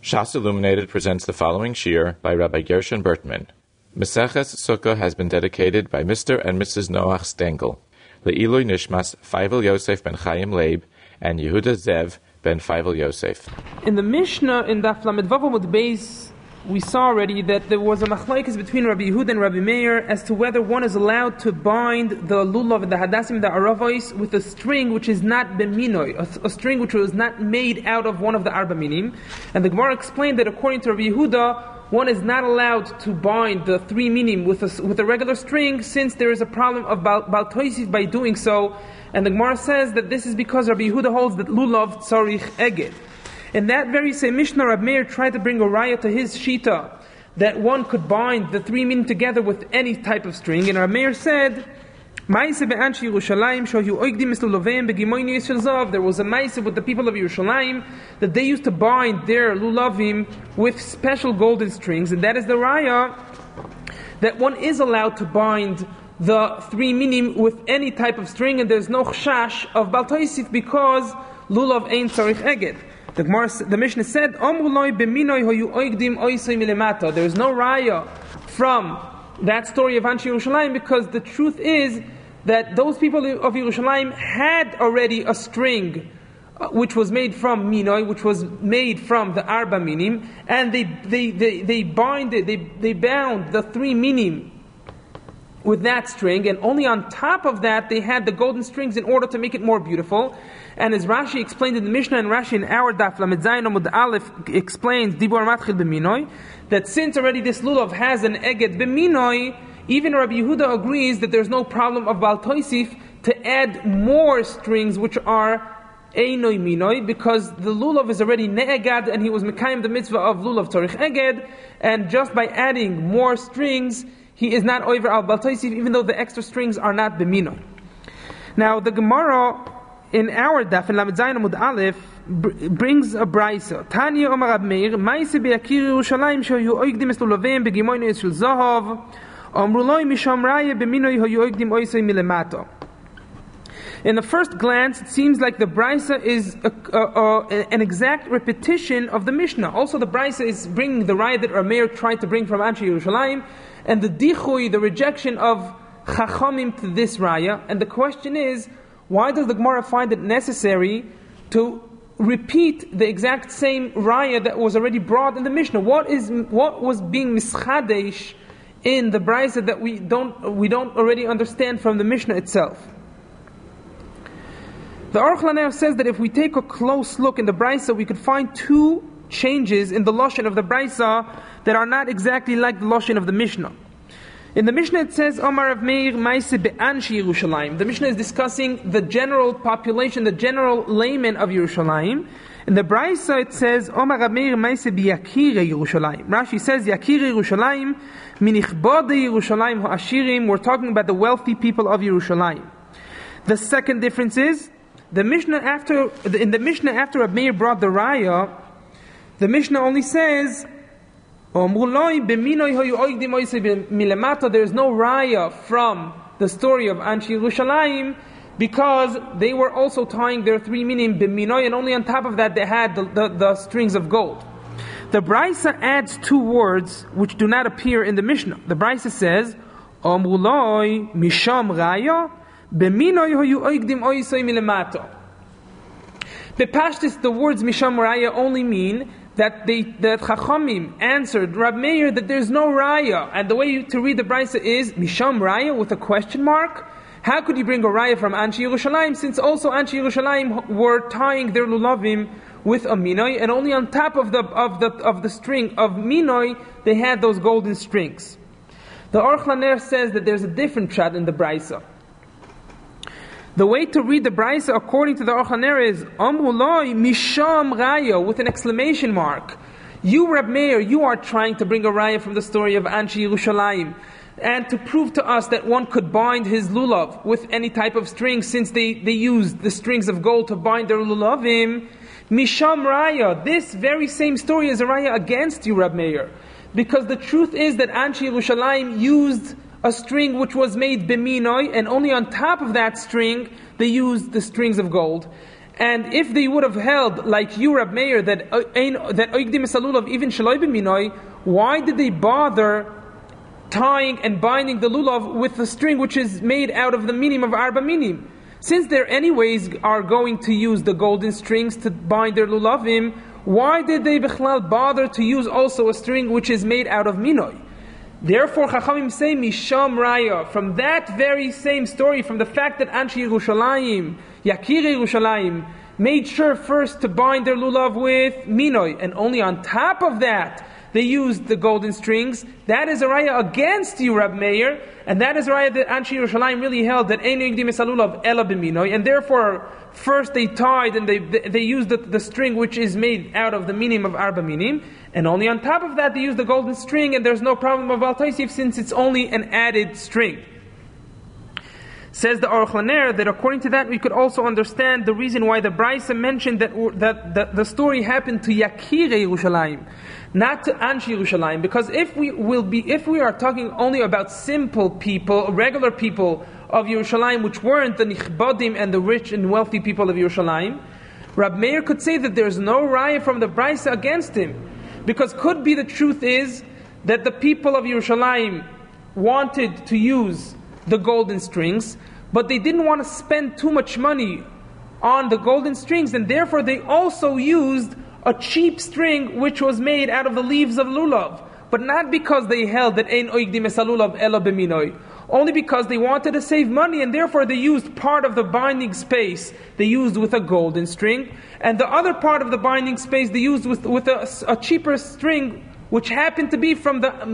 Shas Illuminated presents the following shir by Rabbi Gershon Bertman. Meseches Sukkah has been dedicated by Mr. and Mrs. Noach Stengel, Le'ilui Nishmas Feivel Yosef ben Chaim Leib, and Yehuda Zev ben Feivel Yosef. In the Mishnah, in Daf Lamed Vav Amud Beis, we saw already that there was a machlokes between Rabbi Yehuda and Rabbi Meir as to whether one is allowed to bind the lulav and the hadassim, the aravos, with a string which is not beminoi, a string which was not made out of one of the arba minim. And the Gemara explained that according to Rabbi Yehuda, one is not allowed to bind the three minim with a regular string, since there is a problem of baltoisis by doing so. And the Gemara says that this is because Rabbi Yehuda holds that lulav tzarich eged. In that very same Mishnah, Rabbi Meir tried to bring a raya to his shita that one could bind the three minim together with any type of string. And Rabbi Meir said, there was a maisiv with the people of Yerushalayim that they used to bind their lulavim with special golden strings, and that is the raya that one is allowed to bind the three minim with any type of string, and there's no chashash of baltoisif because lulav ein tzarich eged. The Mishnah said, there is no raya from that story of Anshe Yerushalayim, because the truth is that those people of Yerushalayim had already a string which was made from minoi, which was made from the arba minim, and they bound the three minim with that string, and only on top of that they had the golden strings in order to make it more beautiful. And as Rashi explained in the Mishnah, and Rashi in our Daf Lamed Zayin Amud Aleph explains Dibur Matchil b'minoi, that since already this lulav has an eged b'minoi, even Rabbi Yehuda agrees that there's no problem of Bal Toisif to add more strings which are einoi minoi, because the lulav is already ne'egad and he was mekayim the mitzvah of lulav tzarich eged, and just by adding more strings he is not over al Bal Toisif, even though the extra strings are not b'minoi. Now the Gemara in our Daf in Lamed Zayin Amud Aleph brings a brayso. Tanya Omar Rab Meir, Maise be'akir Yerushalayim shehu oigdim es lulavim begimoinu es shel zahav, amru loi misham raya b'minoi hoyu oigdim oisei milemato. In the first glance, it seems like the brayso is an exact repetition of the Mishnah. Also, the brayso is bringing the raya that Rab Meir tried to bring from Anshe Yerushalayim, and the dichui, the rejection of chachamim to this raya. And the question is, why does the Gemara find it necessary to repeat the exact same raya that was already brought in the Mishnah? What was being mischadesh in the brayso that we don't already understand from the Mishnah itself? The Aruch LaNer says that if we take a close look in the brayso, we could find two changes in the lashon of the brayso that are not exactly like the lashon of the Mishnah. In the Mishnah it says, Omar Rav Meir Maise be'anshi Yerushalayim. The Mishnah is discussing the general population, the general layman of Yerushalayim. In the Brayso it says, Omar Rav Meir Maise be'yakire Yerushalayim. Rashi says, Yakire Yerushalayim, minichbode Yerushalayim ha'ashirim. We're talking about the wealthy people of Yerushalayim. The second difference is, in the Mishnah after Rav Meir brought the raya, the Mishnah only says, there is no raya from the story of Anshe Yerushalayim, because they were also tying their three minim b'minoi, and only on top of that they had the strings of gold. The Brayso adds two words which do not appear in the Mishnah. The Brayso says, Omruloi misham raya b'minoi hoyu oigdim oisoi milemato. Bepashtis, the words misham raya only mean that Chachamim answered Rab Meir that there's no raya, and the way to read the brayso is misham raya with a question mark. How could you bring a raya from Anshe Yerushalayim, since also Anshe Yerushalayim were tying their lulavim with a minoi, and only on top of the string of minoi they had those golden strings. The Aruch LaNer says that there's a different pshat in the brayso. The way to read the brayso according to the Aruch LaNer is Amruloi misham raya with an exclamation mark. You, Rab Meir, you are trying to bring a raya from the story of Anshe Yerushalayim, and to prove to us that one could bind his lulav with any type of string, since they used the strings of gold to bind their lulavim. Misham raya, this very same story is a raya against you, Rab Meir, because the truth is that Anshe Yerushalayim used a string which was made b'minoi, and only on top of that string they used the strings of gold. And if they would have held, like you, Rab Meir, that oigdim es lulav even shaloi b'minoi, why did they bother tying and binding the lulav with the string which is made out of the minim of arba minim? Since they anyways are going to use the golden strings to bind their lulavim, why did they bichlal bother to use also a string which is made out of minoi? Therefore, Chachamim say Misham Raya, from that very same story, from the fact that Anshi Yerushalayim, Yakir Yerushalayim, made sure first to bind their lulav with minoi, and only on top of that they used the golden strings. That is a raya against you, Rab Meir, and that is a raya that Anshi Yerushalayim really held that Ein Yigdim Es Lulav Ela B'minoi, and therefore first they tied and they used the string which is made out of the minim of arba minim, and only on top of that they used the golden string, and there's no problem of Al Taisif since it's only an added string. Says the Aruch LaNer that according to that we could also understand the reason why the Braisa mentioned that the story happened to Yakir Yerushalayim, not to Anshi Yerushalayim, because if we are talking only about simple people, regular people of Yerushalayim, which weren't the Nichbadim and the rich and wealthy people of Yerushalayim, Rab Meir could say that there's no raya from the Braisa against him, because could be the truth is that the people of Yerushalayim wanted to use the golden strings, but they didn't want to spend too much money on the golden strings, and therefore they also used a cheap string which was made out of the leaves of lulav, but not because they held that ein oigdim es lulav ela b'minoi, only because they wanted to save money, and therefore they used part of the binding space they used with a golden string, and the other part of the binding space they used with a cheaper string which happened to be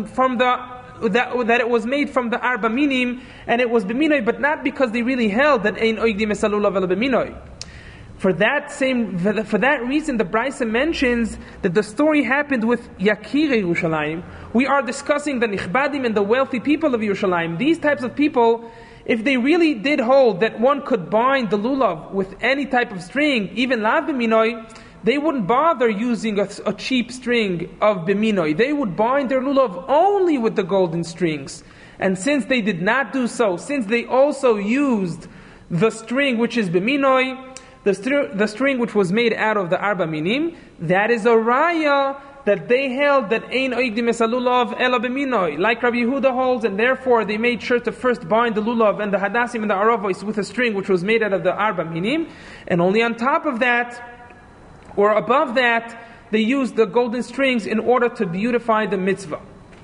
that it was made from the arba minim, and it was b'minoi, but not because they really held that ein oigdim es lulav ela b'minoi. For that reason, the Braisa mentions that the story happened with Yakir Yerushalayim. We are discussing the Nichbadim and the wealthy people of Yerushalayim. These types of people, if they really did hold that one could bind the lulav with any type of string, even lav b'minoi, they wouldn't bother using a cheap string of b'minoi. They would bind their lulav only with the golden strings. And since they did not do so, since they also used the string which is b'minoi, the string which was made out of the arba minim, that is a raya that they held that ein oigdim es lulav ela b'minoi, like Rabbi Yehuda holds, and therefore they made sure to first bind the lulav and the hadassim and the aravos with a string which was made out of the arba minim, and only on top of that, or above that, they used the golden strings in order to beautify the mitzvah.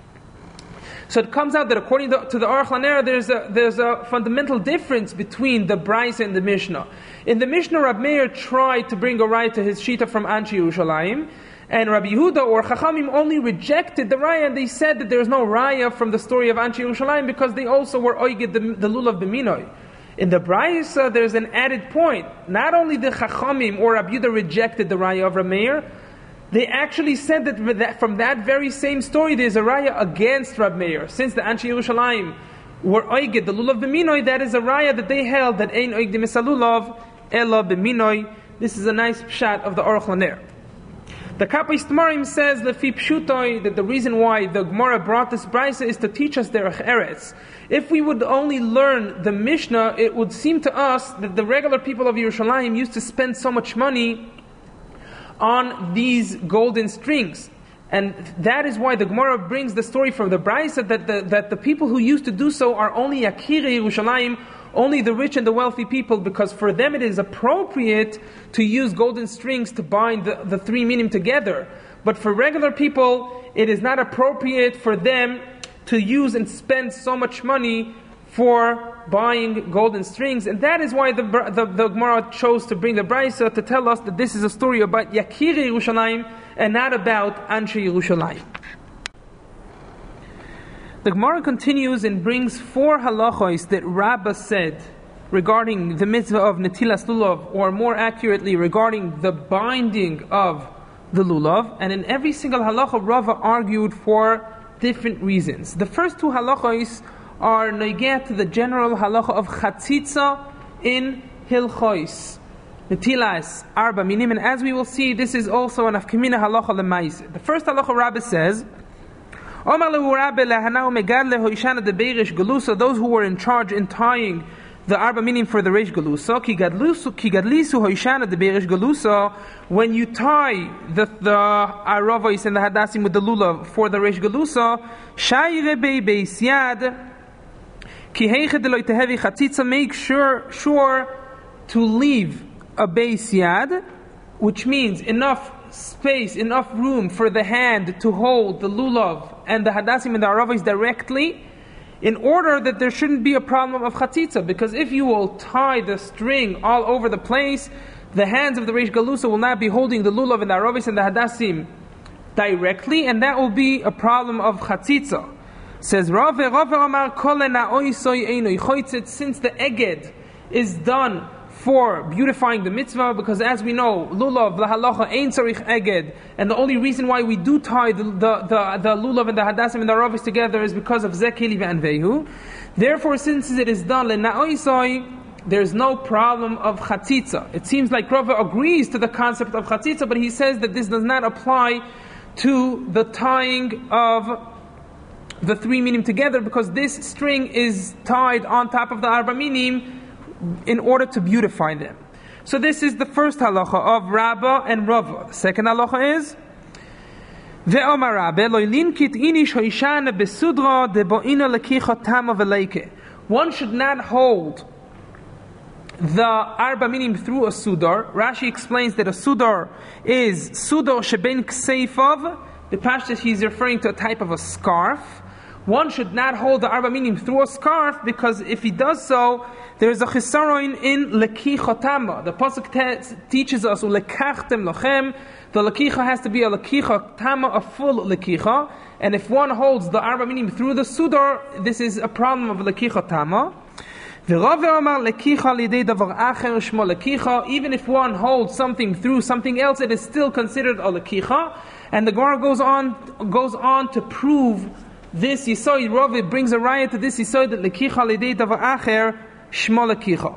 So it comes out that according to the Aruch LaNer, there's a fundamental difference between the Braisa and the Mishnah. In the Mishnah, Rab Meir tried to bring a raya to his shita from Anshi Yerushalayim, and Rabbi Yehuda or Chachamim only rejected the raya, and they said that there's no raya from the story of Anshi Yerushalayim because they also were oiged the lulav b'minoi. In the Braisa, there's an added point. Not only the Chachamim or Rabbi Yehuda rejected the raya of Rab Meir, they actually said that from that very same story there's a raya against Rab Meir. Since the Anshi Yerushalayim were oiged the lulav b'minoi, that is a raya that they held that ein oigdim es lulav ela b'minoi. This is a nice pshat of the Aruch LaNer. The Kapais Tamarim says lefi pshutoi that the reason why the Gemara brought this Braisa is to teach us derech eretz. If we would only learn the Mishnah, it would seem to us that the regular people of Yerushalayim used to spend so much money on these golden strings. And that is why the Gemara brings the story from the Braisa that the people who used to do so are only Yakir Yerushalayim, only the rich and the wealthy people, because for them it is appropriate to use golden strings to bind the three minim together. But for regular people, it is not appropriate for them to use and spend so much money for buying golden strings. And that is why the Gemara chose to bring the Braisa to tell us that this is a story about Yakir Yerushalayim and not about Anshi Yerushalayim. The Gemara continues and brings 4 halachos that Rabbah said regarding the mitzvah of Netilas Lulav, or more accurately regarding the binding of the Lulav. And in every single halacha, Rabbah argued for different reasons. The first 2 halachos are noigeh to the general halacha of chatzitza in Hilchos Netilas Arba Minim, and as we will see, this is also an afkamina halacha lemaise. The first halacha Rabbah says, those who were in charge in tying the arba minim for the reish galusa. Ki gadlisu hoishana de berish galusa. When you tie the aravos and the hadassim with the lulav for the reish galusa, shayre beis yad. Ki heiche de loy tehevi chatzitza. Make sure to leave a beis yad, which means enough space, enough room for the hand to hold the lulav and the hadassim and the aravos directly, in order that there shouldn't be a problem of chatzitza. Because if you will tie the string all over the place, the hands of the reish galusa will not be holding the lulav and the aravos and the hadassim directly, and that will be a problem of chatzitza. Says Rav Amar Kol Na'oisoi Einoi Choitzet, since the eged is done for beautifying the mitzvah, because as we know, lulav, the halacha, ein tzarich eged, and the only reason why we do tie the lulav and the hadassim and the aravos together is because of zekeli ve'anvehu. Therefore, since it is done le'na'oisoi, there's no problem of chatzitza. It seems like Rava agrees to the concept of chatzitza, but he says that this does not apply to the tying of the three minim together, because this string is tied on top of the arba minim in order to beautify them. So this is the first halacha of Rabba and Rava. The second halacha is Ve'omar Rabbe lo linkit inish hoishana besudra de bo'ina lekicha tama v'leike. One should not hold the arba minim through a sudar. Rashi explains that a sudar is sudar sheben kseifav. The pashtus, he's referring to a type of a scarf. One should not hold the arba minim through a scarf, because if he does so, there is a chisaron in lekicha tama. The pasuk teaches us lekachtem lochem. The lekicha has to be a lekicha tama, a full lekicha. And if one holds the arba minim through the sudar, this is a problem of lekicha tama. Even if one holds something through something else, it is still considered a lekicha. And the Gemara goes on to prove this yisoid. Rav brings a raya to this yisoid that lekicha lidei davar acher shmo lekicha.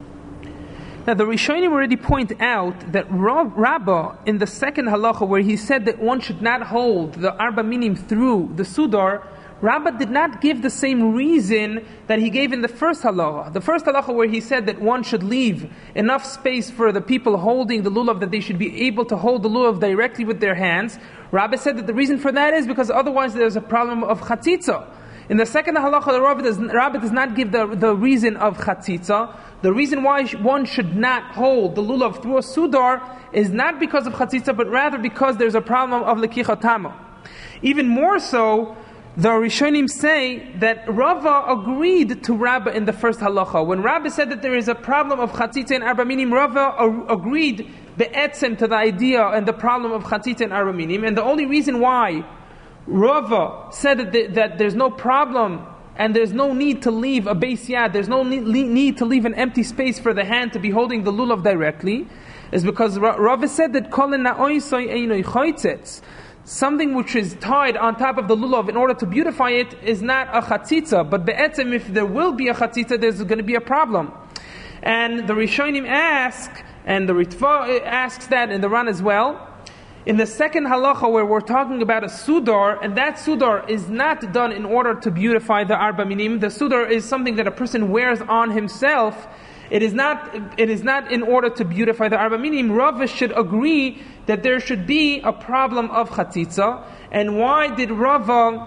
Now the Rishonim already point out that Rabbah in the second halacha, where he said that one should not hold the arba minim through the sudar, Rabbah did not give the same reason that he gave in the first halacha. The first halacha, where he said that one should leave enough space for the people holding the lulav, that they should be able to hold the lulav directly with their hands. Rabbah said that the reason for that is because otherwise there's a problem of chatzitza. In the second halacha, the Rabbah does not give the reason of chatzitza. The reason why one should not hold the lulav through a sudar is not because of chatzitza, but rather because there's a problem of lekicha tama. Even more so, the Rishonim say that Rava agreed to Rabbah in the first halacha. When Rabbah said that there is a problem of chatzitza and arba minim, Rava agreed be'etzem to the idea and the problem of chatzitza and arba minim. And the only reason why Rava said that there's no problem and there's no need to leave a beis yad, there's no need to leave an empty space for the hand to be holding the lulav directly, is because Rava said that kol na'oisoi einoi choitzet, something which is tied on top of the lulav in order to beautify it is not a chatzitza, but be'etzem, if there will be a chatzitza, there's going to be a problem. And the Rishonim ask, and the Ritva asks that, and the Ran as well, in the second halacha, where we're talking about a sudar, and that sudar is not done in order to beautify the arba minim. The sudar is something that a person wears on himself. It is not in order to beautify the arba minim. Rava should agree that there should be a problem of chatzitza. And why did Rava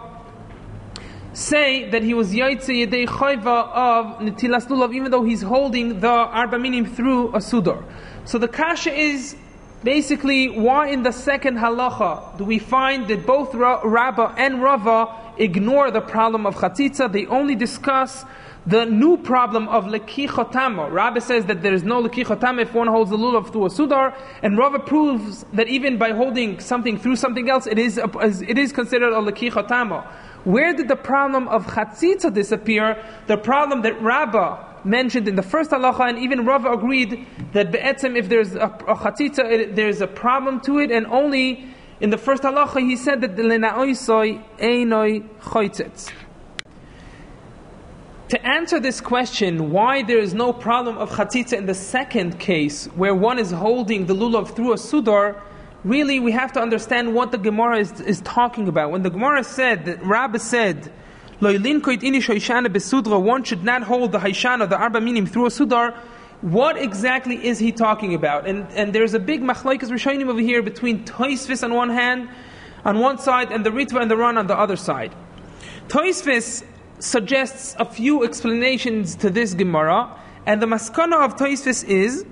say that he was yaitze yedei chayva of netilas lulav, even though he's holding the arba minim through a sudar? So the kasha is basically, why in the second halacha do we find that both Rabbah and Rava ignore the problem of chatzitza? They only discuss the new problem of lekicha tama. Rabbah says that there is no lekicha tama if one holds the lulav through a sudar, and Rava proves that even by holding something through something else, it is considered a lekicha tama. Where did the problem of chatzitza disappear? The problem that Rabbah mentioned in the first halacha, and even Rava agreed that be'etzem, if there's a chatzitza, there's a problem to it, and only in the first halacha he said that the lena'oisoi einoi choitzetz. To answer this question, why there is no problem of chatzitza in the second case, where one is holding the lulav through a sudar, really we have to understand what the Gemara is talking about. When the Gemara said, that Rabbah said, One should not hold the Haishana, the Arba Minim, through a Sudar. What exactly is he talking about? And there's a big machlokes rishonim over here between Tosfos on one hand, on one side, and the Ritva and the Ran on the other side. Tosfos suggests a few explanations to this Gemara, and the maskana of Tosfos is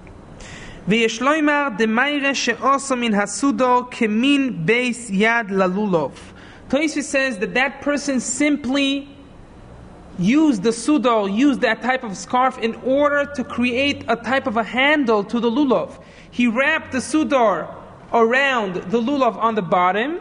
V'yeshloimar demayre she'oso min hasudo kemin beis yad lalulov. Tosfos says that person simply used the sudor, used that type of scarf in order to create a type of a handle to the lulav. He wrapped the sudor around the lulav on the bottom,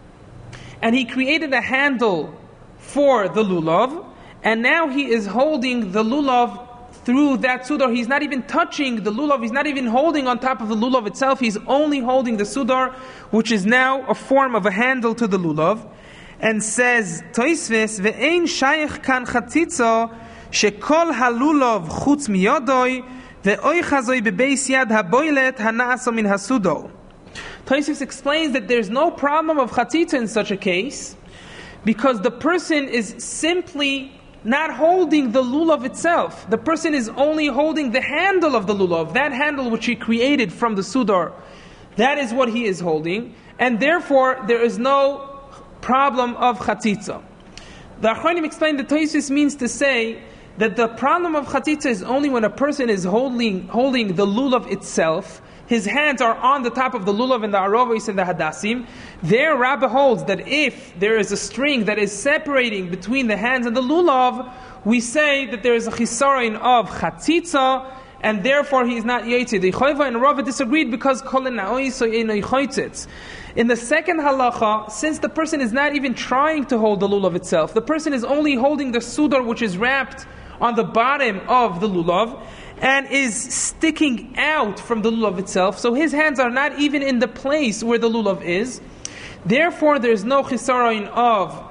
and he created a handle for the lulav, and now he is holding the lulav through that sudar. He's not even touching the lulav, he's not even holding on top of the lulav itself, he's only holding the sudar, which is now a form of a handle to the lulav. And says Tosfos, ve'ein shayich kan chatzitza shekol halulav chutz miyodoi ve'oi chazoi bebeis yad haboilet hana'aso min hasudo. Tosfos explains that there's no problem of chatzitza in such a case, because the person is simply not holding the lulav itself. The person is only holding the handle of the lulav, that handle which he created from the sudar. That is what he is holding, and therefore there is no problem of chatzitza. The Achronim explained that Tosfos means to say that the problem of chatzitza is only when a person is holding the lulav itself. His hands are on the top of the lulav and the arovos and the hadassim. There, Rabbi holds that if there is a string that is separating between the hands and the lulav, we say that there is a chisaron of chatzitza, and therefore he is not yotzei the chayva. And Rava disagreed because kol na'oiso eno yotzei. In the second halacha, since the person is not even trying to hold the lulav itself, the person is only holding the sudar which is wrapped on the bottom of the lulav and is sticking out from the lulav itself, so his hands are not even in the place where the lulav is. Therefore, there is no chisaron of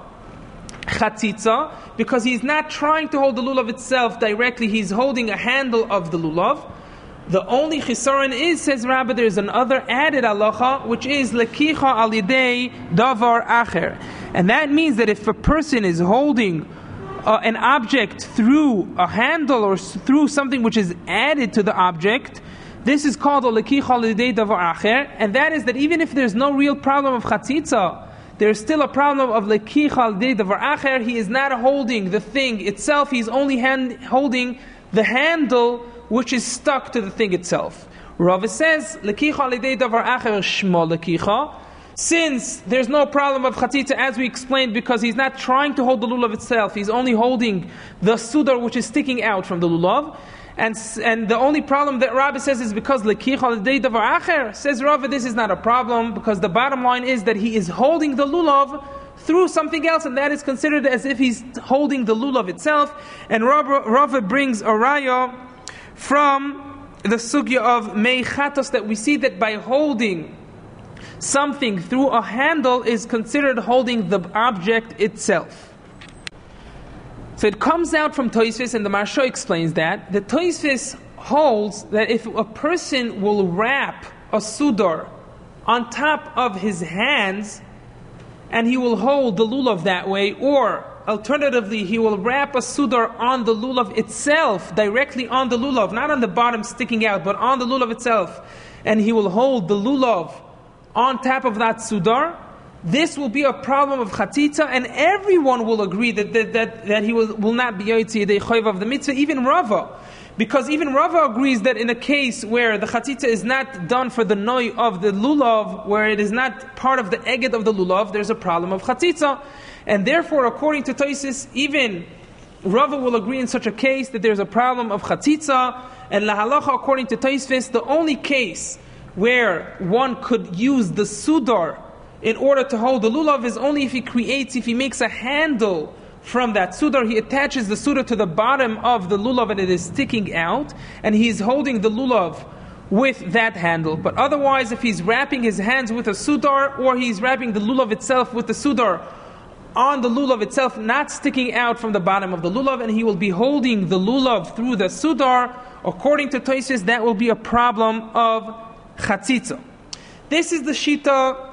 chatzitza, because he's not trying to hold the lulav itself directly, he's holding a handle of the lulav. The only chisaron is, says Rabbi, there is another added halacha, which is lekicha al yidei davar acher. And that means that if a person is holding an object through a handle or through something which is added to the object, this is called a lekicha al yidei davar acher. And that is that even if there's no real problem of chatzitza, there's still a problem of lekicha al yidei davar acher. He is not holding the thing itself, he's only holding the handle which is stuck to the thing itself. Rava says, lekicha al yidei davar acher shmo lekicha. Since there's no problem of chatzitza, as we explained, because he's not trying to hold the lulav itself, he's only holding the sudar which is sticking out from the lulav. And the only problem that Rava says is because lekicha al yidei davar acher. Says Rava, this is not a problem, because the bottom line is that he is holding the lulav through something else, and that is considered as if he's holding the lulav itself. And Rava brings a raya from the sugya of mei chatos, that we see that by holding something through a handle is considered holding the object itself. So it comes out from Tosfos, and the Maharsha explains that the Tosfos holds that if a person will wrap a sudar on top of his hands and he will hold the lulav that way, or alternatively, he will wrap a sudar on the lulav itself, directly on the lulav, not on the bottom sticking out, but on the lulav itself, and he will hold the lulav on top of that sudar. This will be a problem of chatzitza, and everyone will agree that he will not be yotzei the chayva of the mitzvah, even Rava. Because even Rava agrees that in a case where the chatzitza is not done for the noi of the lulav, where it is not part of the eged of the lulav, there's a problem of chatzitza. And therefore, according to Tosfos, even Rava will agree in such a case that there's a problem of chatzitza. And lahalacha, according to Tosfos, the only case where one could use the sudar in order to hold the lulav is only if he makes a handle from that sudar. He attaches the sudar to the bottom of the lulav and it is sticking out, and he's holding the lulav with that handle. But otherwise, if he's wrapping his hands with a sudar, or he's wrapping the lulav itself with the sudar on the lulav itself, not sticking out from the bottom of the lulav, and he will be holding the lulav through the sudar, according to Tosfos, that will be a problem of chatzitza. This is the shita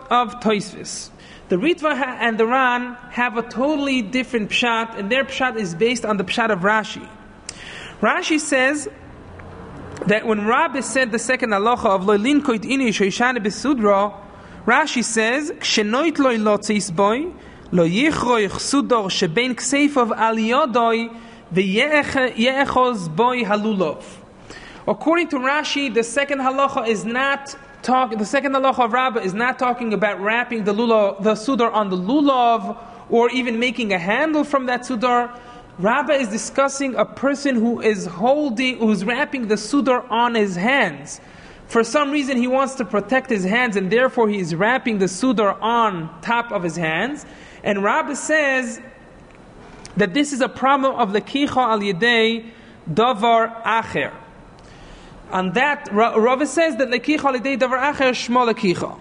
of Tosfos. The Ritva and the Ran have a totally different pshat, and their pshat is based on the pshat of Rashi. Rashi says that when Rabbi said the second halacha of lo linkoit ini shoishane besudra, Rashi says kshenoit lo lotzis boy lo yichroich sudor shebein kseifav al yodoi v'ye'echoz boy halulov. According to Rashi, the second halacha is not the second halacha of Rabbah is not talking about wrapping the sudar on the lulav or even making a handle from that sudar. Rabbah is discussing a person who's wrapping the sudar on his hands. For some reason he wants to protect his hands, and therefore he is wrapping the sudar on top of his hands. And Rabbah says that this is a problem of lekicha al yedei davar acher. On that, Rava says that lekicha alidei davar acher shmo lekicha.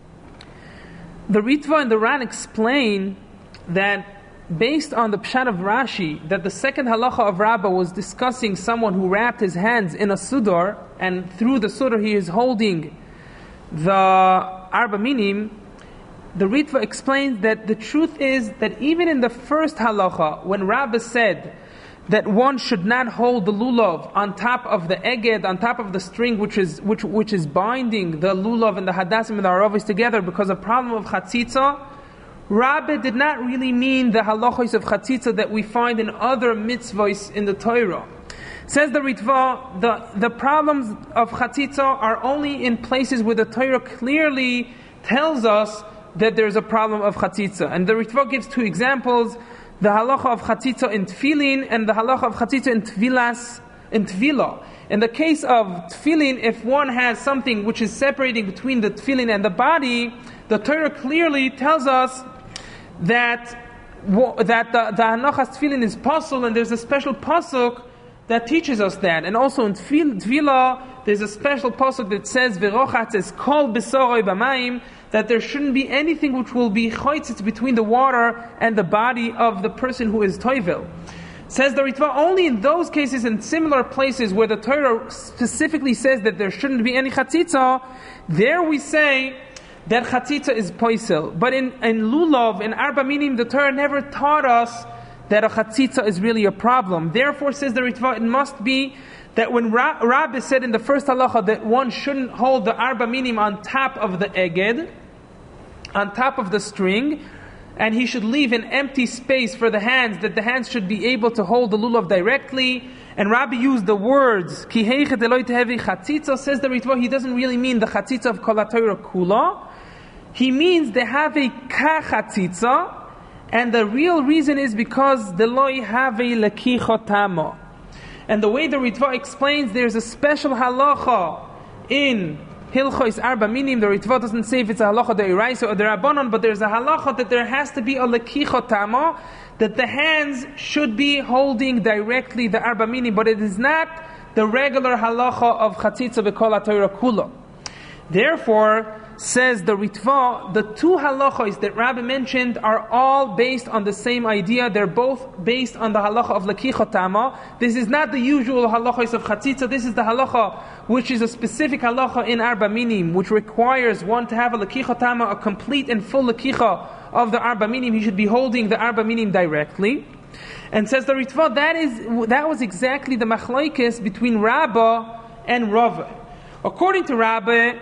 The Ritva and the Ran explain that based on the pshat of Rashi, that the second halacha of Rabbah was discussing someone who wrapped his hands in a sudar, and through the sudar he is holding the arba minim. The Ritva explains that the truth is that even in the first halacha, when Rabbah said that one should not hold the lulav on top of the eged, on top of the string which is binding the lulav and the hadassim and the aravis together because of problem of chatzitza, Rabbah did not really mean the halachos of chatzitza that we find in other mitzvahs in the Torah. Says the Ritva, the problems of chatzitza are only in places where the Torah clearly tells us that there's a problem of chatzitza. And the Ritva gives two examples: the halacha of chatzitza in tefillin and the halacha of chatzitza in tefillah. In the case of tefillin, if one has something which is separating between the tefillin and the body, the Torah clearly tells us that the hanachas tefillin is pasul, and there's a special pasuk that teaches us that. And also in tefillah, there's a special pasuk that says v'rochatz es kol besoroi b'mayim, that there shouldn't be anything which will be choitzitz between the water and the body of the person who is toivel. Says the Ritva, only in those cases and similar places where the Torah specifically says that there shouldn't be any chatzitza, there we say that chatzitza is poisel. But in lulav, in arba minim, the Torah never taught us that a chatzitza is really a problem. Therefore, says the Ritva, it must be that when Rabbi said in the first halacha that one shouldn't hold the arba minim on top of the eged, on top of the string, and he should leave an empty space for the hands, that the hands should be able to hold the lulav directly. And Rabbi used the words ki heichet eloi tehevi chatzitza. Says the Ritva, he doesn't really mean the chatzitza of kol haTorah kula. He means they have a ka chatzitza, and the real reason is because the loi have a lekicha tama. And the way the Ritva explains, there's a special halacha in Hilchos Arba Minim. The Ritva doesn't say if it's a halacha de'iraisa or de'rabanan, but there's a halacha that there has to be a lekicha tama, that the hands should be holding directly the Arba Minim, but it is not the regular halacha of chatzitza v'kol haTorah kula. Therefore, says the Ritva, the two halachos that Rabbi mentioned are all based on the same idea. They're both based on the halacha of lekicha tama. This is not the usual halachos of chatzitza. This is the halacha which is a specific halacha in arba minim, which requires one to have a lekicha tama, a complete and full lekicha of the arba minim. He should be holding the arba minim directly. And says the Ritva, that was exactly the machlokes between Rabbah and Rava. According to Rabbah,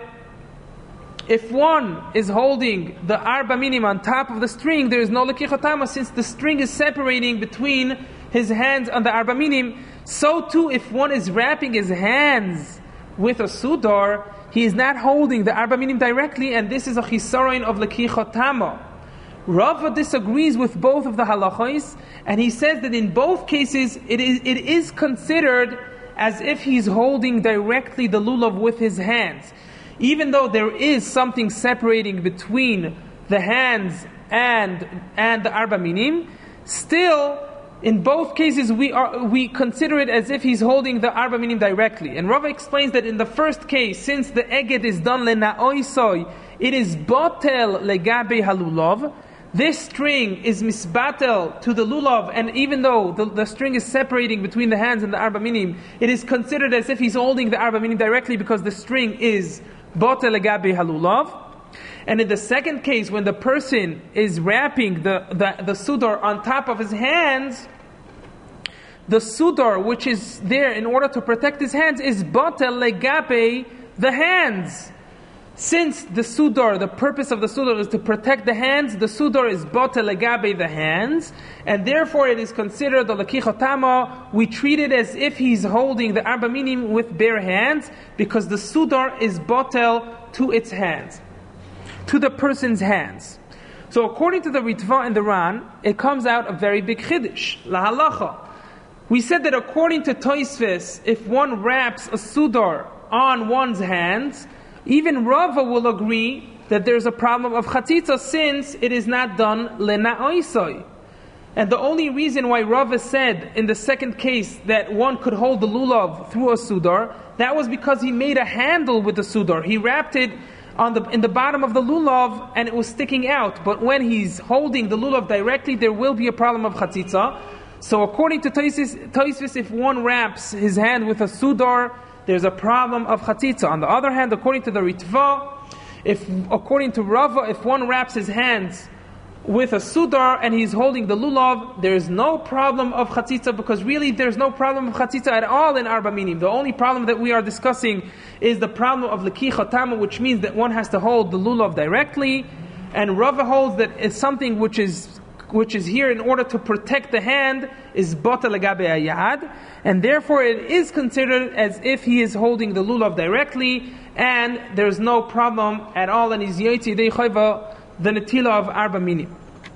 if one is holding the arba minim on top of the string, there is no lekicha tama, since the string is separating between his hands on the arba minim. So too, if one is wrapping his hands with a sudar, he is not holding the arba minim directly, and this is a chisaron of lekicha tama. Rava disagrees with both of the halachos, and he says that in both cases it is considered as if he's holding directly the lulav with his hands. Even though there is something separating between the hands and the arba minim, still, in both cases we consider it as if he's holding the arba minim directly. And Rava explains that in the first case, since the eged is done lena'oisoi, it is botel legabe halulav. This string is misbatel to the lulav, and even though the string is separating between the hands and the arba minim, it is considered as if he's holding the arba minim directly because the string is botel legabe halulav. And in the second case, when the person is wrapping the sudar on top of his hands, the sudar which is there in order to protect his hands is batel legabe the hands. Since the sudar, the purpose of the sudar is to protect the hands, the sudar is batel legabe the hands, and therefore it is considered the lakicha tama. We treat it as if he's holding the arba minim with bare hands, because the sudar is batel to its hands, to the person's hands. So according to the Ritva and the Ran, it comes out a very big chiddush, la halacha. We said that according to Tosfos, if one wraps a sudar on one's hands, even Rava will agree that there's a problem of chatzitza, since it is not done lena'oisoi. And the only reason why Rava said in the second case that one could hold the lulav through a sudar, that was because he made a handle with the sudar. He wrapped it in the bottom of the lulav and it was sticking out. But when he's holding the lulav directly, there will be a problem of chatzitza. So according to Tosfos, if one wraps his hand with a sudar, there's a problem of chatzitza. On the other hand, according to the Ritva, according to Rava, if one wraps his hands with a sudar and he's holding the lulav, there is no problem of chatzitza, because really there's no problem of chatzitza at all in arba minim. The only problem that we are discussing is the problem of lakicha tama, which means that one has to hold the lulav directly, and Rava holds that it's something which is here in order to protect the hand is bata legabe ayad, and therefore it is considered as if he is holding the lulav directly, and there's no problem at all, and he's yotzi dei chayva the netila of arba minim.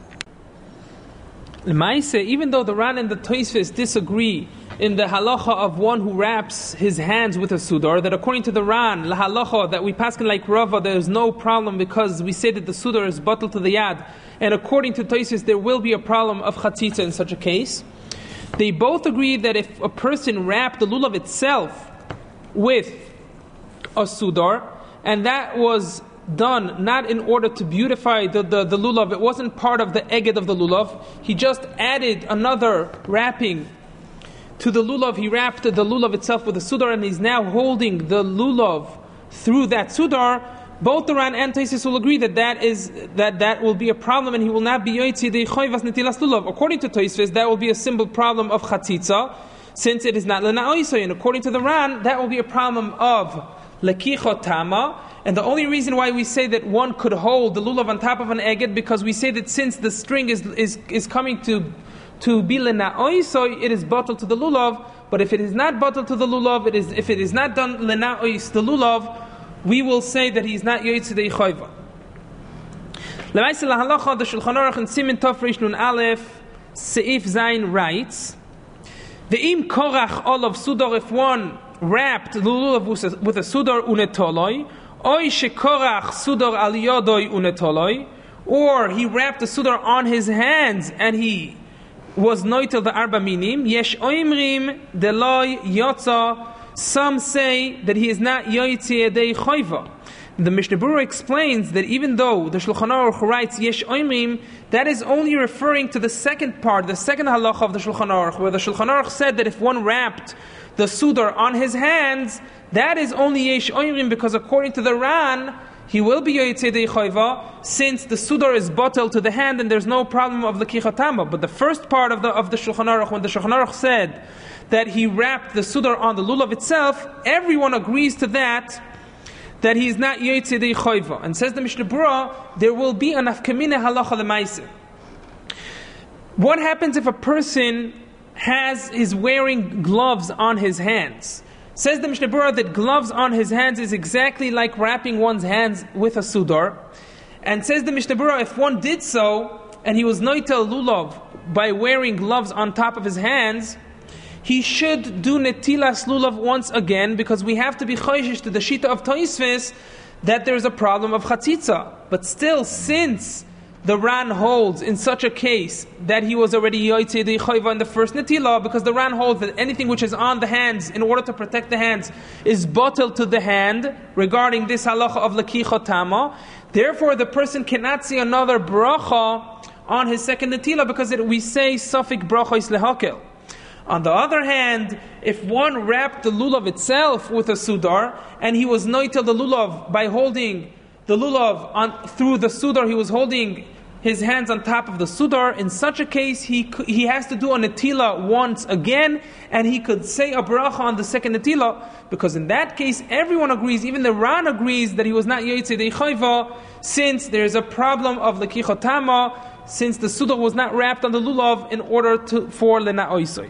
L'maise, even though the Ran and the Tosfos disagree in the halacha of one who wraps his hands with a sudar, that according to the Ran, la halacha, that we paskin like Rava, there is no problem because we say that the sudar is batel to the yad, and according to Tosfos, there will be a problem of chatzitza in such a case. They both agree that if a person wrapped the lulav itself with a sudar, and that was done not in order to beautify the lulav, it wasn't part of the eged of the lulav, he just added another wrapping to the lulav, he wrapped the lulav itself with a sudar, and he's now holding the lulav through that sudar, both the Ran and Tosfos will agree that will be a problem, and he will not be yotzi dei choivas netilas lulav. According to Tosfos, that will be a simple problem of chatzitza, since it is not lena'oisoi, and according to the Ran, that will be a problem of lakicha tama. And the only reason why we say that one could hold the lulav on top of an eged, because we say that since the string is coming to be lena'oi, so it is batel to the lulav. But if it is not batel to the lulav, if it is not done lena'oi the lulav, we will say that he is not yotzi dei chayva. L'maaseh lahalacha, the Shulchan Aruch in Siman Tov Reish Nun Aleph Seif Zayin writes, the im korach olav sudar, if one wrapped the lulav with a sudar unetoloi, oy shekorach sudar al yodoi unetoloi, or he wrapped the sudar on his hands and he was noitel the arba minim, yesh oimrim deloi yotza. Some say that he is not yotzi dei choiva. The Mishnah Berurah explains that even though the Shulchan Aruch writes yesh oimrim, that is only referring to the second part, the second halacha of the Shulchan Aruch, where the Shulchan Aruch said that if one wrapped the sudar on his hands, that is only yesh oimrim, because according to the Ran, he will be yotzi dei choiva, since the sudar is batel to the hand and there's no problem of lakicha tama. But the first part of the Shulchan Aruch, when the Shulchan Aruch said that he wrapped the sudar on the lulav itself, everyone agrees to that he is not yotzi dei choiva. And says the Mishnah Berurah, there will be an afkamina halacha l'maaseh. What happens if a person is wearing gloves on his hands? Says the Mishnah Berurah that gloves on his hands is exactly like wrapping one's hands with a sudar. And says the Mishnah Berurah, if one did so, and he was noitel lulav by wearing gloves on top of his hands, he should do netilas lulav once again, because we have to be choishish to the shita of Tosfos that there is a problem of chatzitza. But still, since the Ran holds in such a case that he was already yotzi dei choiva in the first netilah, because the Ran holds that anything which is on the hands in order to protect the hands is batel to the hand regarding this halacha of lakicha tama. Therefore, the person cannot see another bracha on his second netilah, because we say safik bracha is lehakel. On the other hand, if one wrapped the lulav itself with a sudar, and he was noitel the lulav by holding the lulav through the sudar, he was holding his hands on top of the sudar. In such a case, he has to do a netila once again, and he could say a bracha on the second netila, because in that case, everyone agrees, even the Ran agrees that he was not yotzei dei chayva, since there is a problem of lekichot tama, since the sudar was not wrapped on the lulav in order for lena'oisoi.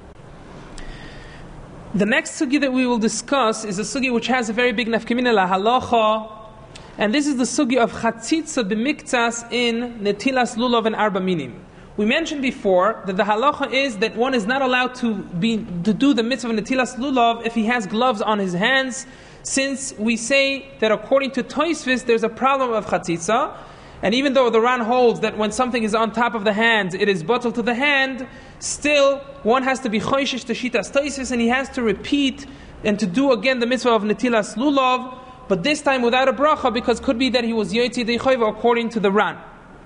The next sugi that we will discuss is a sugi which has a very big nafkamina la halacha, and this is the sugi of chatzitza b'miktas in netilas lulav and arba minim. We mentioned before that the halacha is that one is not allowed to do the mitzvah of netilas lulav if he has gloves on his hands, since we say that according to Tosfos there's a problem of chatzitza. And even though the Ran holds that when something is on top of the hand, it is batel to the hand, still one has to be choishish to shitas Tosfos, and he has to repeat and to do again the mitzvah of netilas lulav, but this time without a bracha, because could be that he was yotzei dei chayva according to the Ran.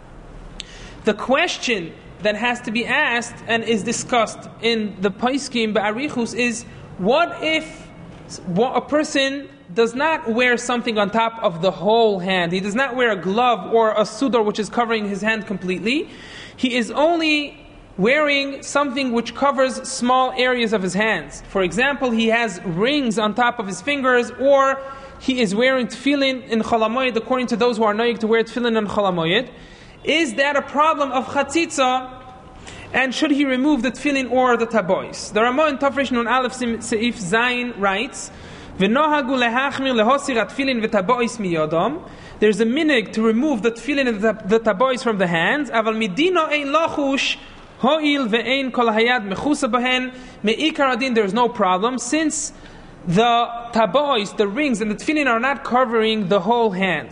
The question that has to be asked and is discussed in the Paiskim Ba'arichus is, what if a person does not wear something on top of the whole hand? He does not wear a glove or a sudar which is covering his hand completely. He is only wearing something which covers small areas of his hands. For example, he has rings on top of his fingers, or he is wearing tefillin in Cholamoyed, according to those who are noyig to wear tefillin in Cholamoyed. Is that a problem of chatzitza? And should he remove the tefillin or the tabois? The Ramah in Tafresh Nun Aleph Seif Zayin writes, "V'nohagu lehachmir lehosir atfillin v'tabois miyodom." There's a minig to remove the tefillin and the tabois from the hands. Aval midino ein lachush ho'il ve'ein kol hayad mechusa bahen me'ikar adin. There's no problem, since the tabois, the rings, and the tefillin are not covering the whole hand.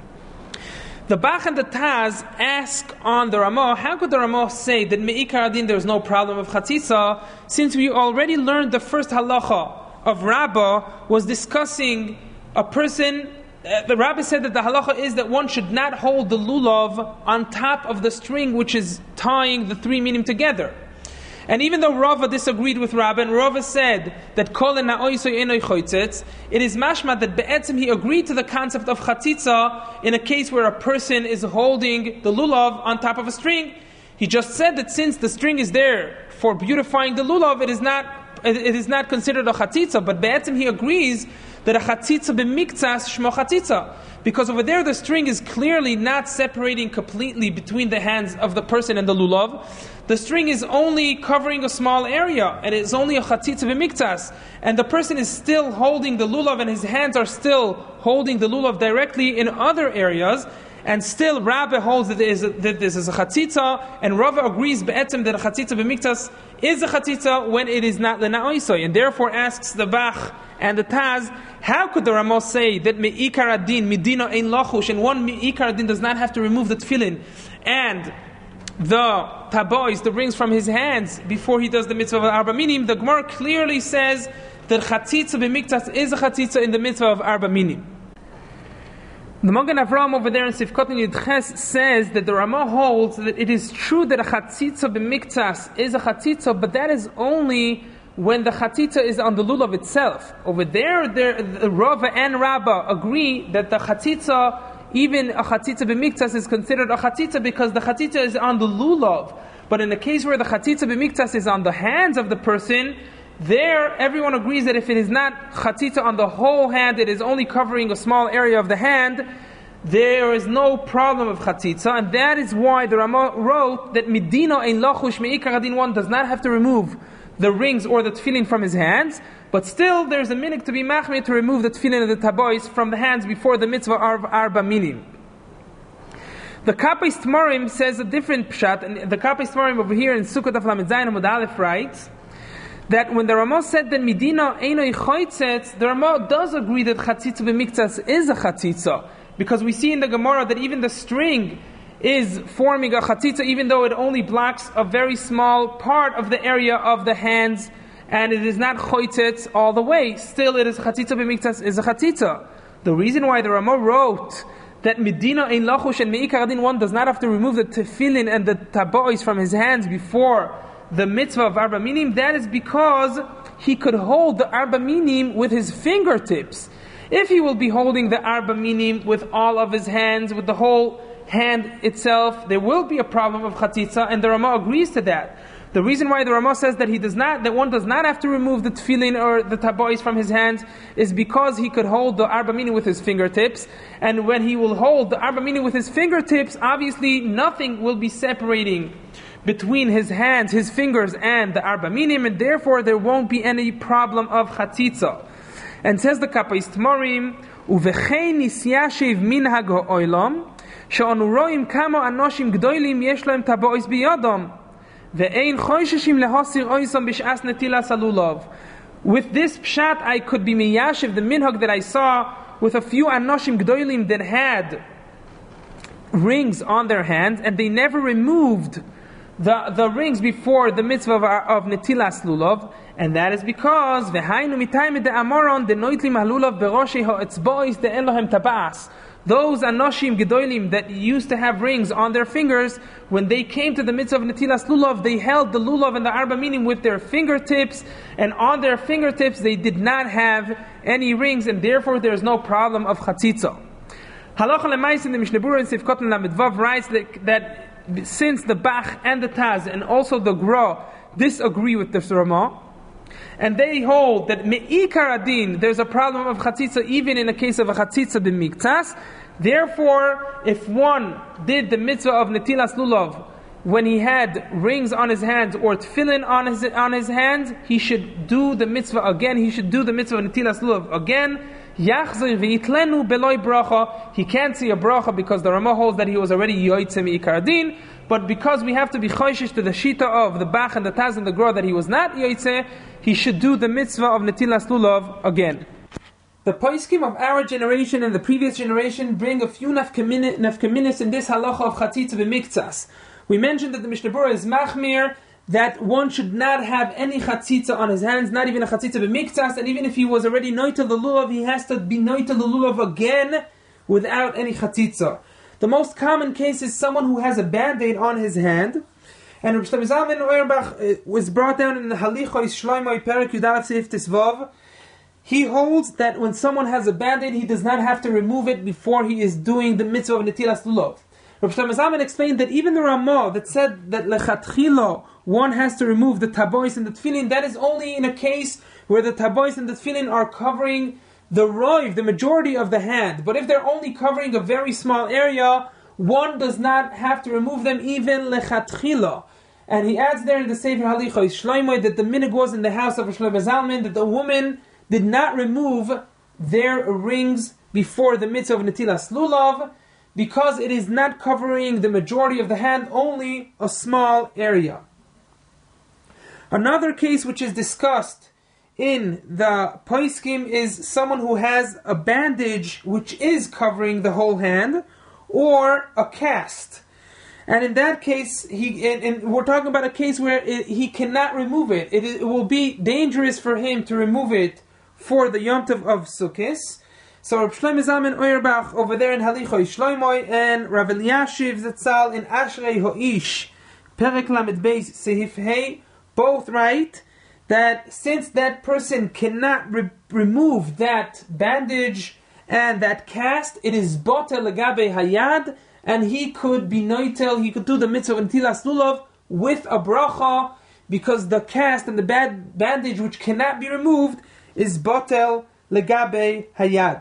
The Bach and the Taz ask on the Ramah, how could the Ramah say that me'ikar adin there is no problem of chatzitza, since we already learned the first halacha of Rabbah was discussing a person. The Rabbah said that the halacha is that one should not hold the lulav on top of the string which is tying the three minim together. And even though Rava disagreed with Rabbah, and Rava said that kol na'oisoi enoi choitzetz, it is mashma that be'etzim he agreed to the concept of chatzitza in a case where a person is holding the lulav on top of a string. He just said that since the string is there for beautifying the lulav, it is not considered a chatzitza. But be'etzim he agrees that a chatzitza b'miktzas shmo chatzitza, because over there the string is clearly not separating completely between the hands of the person and the lulav. The string is only covering a small area, and it's only a chatzitza b'miktzas, and the person is still holding the lulav, and his hands are still holding the lulav directly in other areas. And still, Rabbah holds that this is a chatzitza, and Rava agrees be'etzim that a chatzitza b'miktzas is a chatzitza when it is not lena'oisoi, and therefore asks the Bach and the Taz, how could the Ramah say that me'ikar adin midina ein lachush, and one me'ikar adin does not have to remove the tefillin and the tabois, the rings from his hands, before he does the mitzvah of arba minim? The Gemara clearly says that chatzitza b'miktzas is a chatzitza in the mitzvah of arba minim. The Magen Avraham over there in Sifkot Yudches says that the Ramah holds that it is true that a chatzitza b'miktzas is a chatzitza, but that is only when the chatzitza is on the lulav itself. Over there, Rava and Rabbah agree that the chatzitza, even a chatzitza b'miktzas, is considered a chatzitza because the chatzitza is on the lulav. But in the case where the chatzitza b'miktzas is on the hands of the person, there everyone agrees that if it is not chatzitza on the whole hand, it is only covering a small area of the hand, there is no problem of chatzitza. And that is why the Ramah wrote that midino ein lachush me'ikar adin, one does not have to remove the rings or the tefillin from his hands, but still there's a minig to be machmir to remove the tefillin and the tabois from the hands before the mitzvah of arba minim. The Kapais Tmarim says a different pshat, and the Kapais Tmarim over here in Sukkot Daf Lamed Zayin Amud Aleph writes that when the Ramah said that midina einoi choitzetz, the Ramah does agree that chatzitza b'miktzas is a chatzitza, because we see in the Gemara that even the string is forming a chatzitza, even though it only blocks a very small part of the area of the hands, and it is not choitzetz all the way. Still, it is chatzitza b'miktzas is a chatzitza. The reason why the Ramah wrote that medina ein lachush and me'ikar adin, one does not have to remove the tefillin and the tabois from his hands before the mitzvah of arba minim, that is because he could hold the arba minim with his fingertips. If he will be holding the arba minim with all of his hands, with the whole hand itself, there will be a problem of chatzitza, and the Ramah agrees to that. The reason why the Ramah says that one does not have to remove the tefillin or the tabois from his hands is because he could hold the arba minim with his fingertips, and when he will hold the arba minim with his fingertips, obviously nothing will be separating between his hands, his fingers, and the arba minim, and therefore there won't be any problem of chatzitza. And says the Kapais Tmorim, "Uvechei nisyashiv minhag ha'olam, she'anu roim kamo anoshim gdoilim yesh lahem tabois biyadam." With this pshat, I could be miyashiv the minhag that I saw with a few anoshim gdoilim that had rings on their hands, and they never removed the rings before the mitzvah of netilas lulav, and that is because v'hainu mitayim de amoron de noitlim halulav beroshi ha'etzbois de en lohem tabas. Those anoshim gedolim that used to have rings on their fingers, when they came to the mitzvah of netilas lulav, they held the lulav and the arba minim with their fingertips, and on their fingertips they did not have any rings, and therefore there is no problem of chatzitza. Halacha lemais in the Mishnah Berurah in Sifkot Lamedvav writes that since the Bach and the Taz and also the Gra disagree with the Ramah, and they hold that me'ikar adin, there's a problem of chatzitza even in a case of a chatzitza b'miktas. Therefore, if one did the mitzvah of netilas lulav when he had rings on his hands or tefillin on his hands, he should do the mitzvah again. He should do the mitzvah of netilas lulav again. Yachzir v'itlenu beloi bracha. He can't see a bracha because the Ramah holds that he was already yoytze me'ikar adin. But because we have to be choishish to the shita of the Bach and the Taz and the Gra that he was not yoytze, he should do the mitzvah of netilas lulav again. The poskim of our generation and the previous generation bring a few nafkaminis in this halacha of chatzitza b'miktzas. We mentioned that the Mishnah Berurah is machmir that one should not have any chatzitza on his hands, not even a chatzitza b'miktzas, and even if he was already noitel the lulav, he has to be noitel the lulav again without any chatzitza. The most common case is someone who has a band-aid on his hand, and Rav Shlomo Zalman Auerbach was brought down in the Halichos Shloimeh Perek Yudalev Seif Tisvav. He holds that when someone has a band-aid, he does not have to remove it before he is doing the mitzvah of netilas lulav. Rav Shlomo Zalman explained that even the Ramah that said that lechatchila one has to remove the tabois and the tefillin, that is only in a case where the tabois and the tefillin are covering the roiv, the majority of the hand. But if they're only covering a very small area, one does not have to remove them even lechatchila. And he adds there in the Sefer Halichos Shloimeh that the minhag was in the house of Shlomo Zalman that the woman did not remove their rings before the mitzvah of netilas lulav because it is not covering the majority of the hand, only a small area. Another case which is discussed in the poskim is someone who has a bandage which is covering the whole hand, or a cast. And in that case, we're talking about a case where he cannot remove it. It will be dangerous for him to remove it for the Yom Tov of Sukkot. So Rav Shlomo Zalman Auerbach over there in Halichos Shloimeh, and Rav Eliashiv Zatzal in Ashrei Ho'ish Perek Lamed Beis Seif Hei, both write that since that person cannot remove that bandage and that cast, it is botel legabe hayad, and he could be noitel, he could do the mitzvah of netilas lulav with a bracha, because the cast and the bandage which cannot be removed is botel legabe hayad.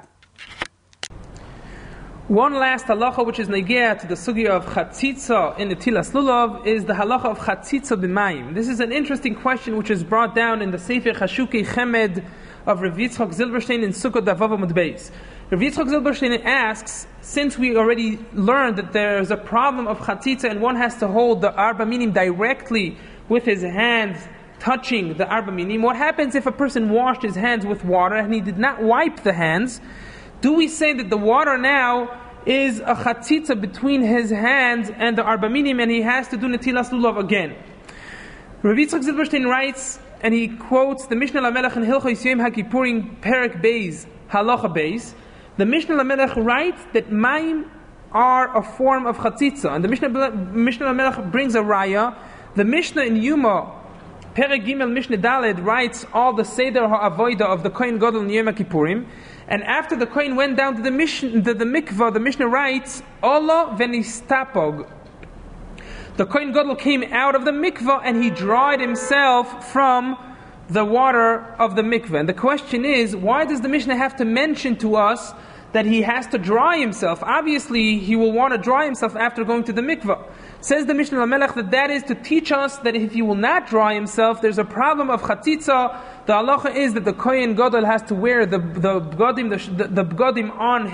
One last halacha which is negea to the sugya of chatzitza in netilas lulav is the halacha of chatzitza b'mayim. This is an interesting question which is brought down in the Sefer Chashukei Chemed of Rav Yitzchak Zilberstein in Sukkot Davav Amud Beis. Rav Yitzchak Zilberstein asks, since we already learned that there is a problem of chatzitza and one has to hold the arba minim directly with his hands touching the arba minim, what happens if a person washed his hands with water and he did not wipe the hands? Do we say that the water now is a chatzitza between his hands and the arba minim and he has to do netilas lulav again? Rav Yitzchak Zilberstein writes, and he quotes the Mishnah Lamelech in Hilchos Yom HaKippurim Perek Beis Halacha Beis. The Mishnah Lamelech writes that mayim are a form of chatzitza, and the Mishnah Lamelech brings a raya. The Mishnah in Yuma Perek Gimel Mishnah Daled writes all the Seder HaAvoida of the Kohen Gadol in Yom HaKippurim, And after the Kohen went down to the mikvah, the Mishnah writes, Allah venistapog. The Kohen Gadol came out of the mikvah and he dried himself from the water of the mikvah. And the question is, why does the Mishnah have to mention to us that he has to dry himself? Obviously, he will want to dry himself after going to the mikvah. Says the Mishnah Lamelech that is to teach us that if he will not dry himself, there's a problem of chatzitza. The halacha is that the Kohen Gadol has to wear the bgadim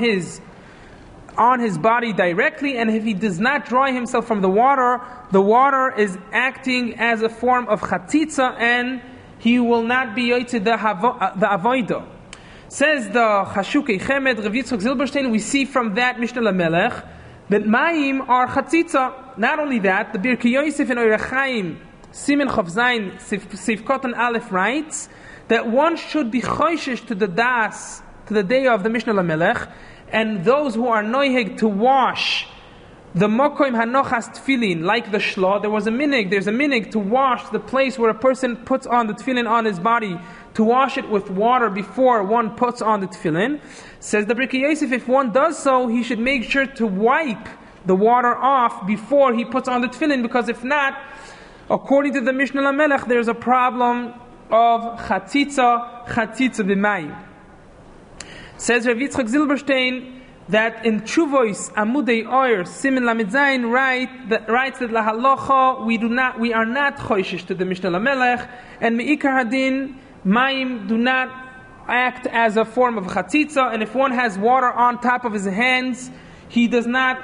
on his body directly, and if he does not dry himself from the water is acting as a form of chatzitza, and he will not be yotzei the avodah. Says the Chashukei Chemed, Rav Yitzchak Zilberstein, we see from that Mishnah Lamelech that mayim are chatzitza. Not only that, the Birkei Yosef in Orach Chaim, Simen Chav Zayin, Sif Kotan Aleph writes that one should be choishish to the day of the Mishnah Lamelech, and those who are noiheg to wash the mokoim hanochas tefillin, like the shlo, there's a minig to wash the place where a person puts on the tefillin on his body, to wash it with water before one puts on the tefillin. Says the Birkei Yosef, if one does so, he should make sure to wipe the water off before he puts on the tefillin, because if not, according to the Mishnah Lamelech, there's a problem of chatzitza b'mayim. Says Rav Yitzchak Zilberstein that in Chuvois Amudei Oyer Simin Lamed Zayin writes that lahalacha we are not choishish to the Mishnah Lamelech, and meikar hadin mayim do not act as a form of chatzitza, and if one has water on top of his hands, he does not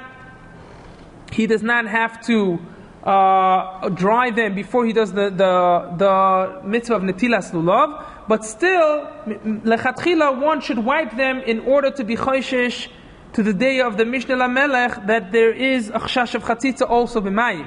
have to dry them before he does the mitzvah of netilas lulav. But still, lechatchila, one should wipe them in order to be choishish to the day of the Mishnah Lamelech that there is a chashash of chatzitza also b'mayim.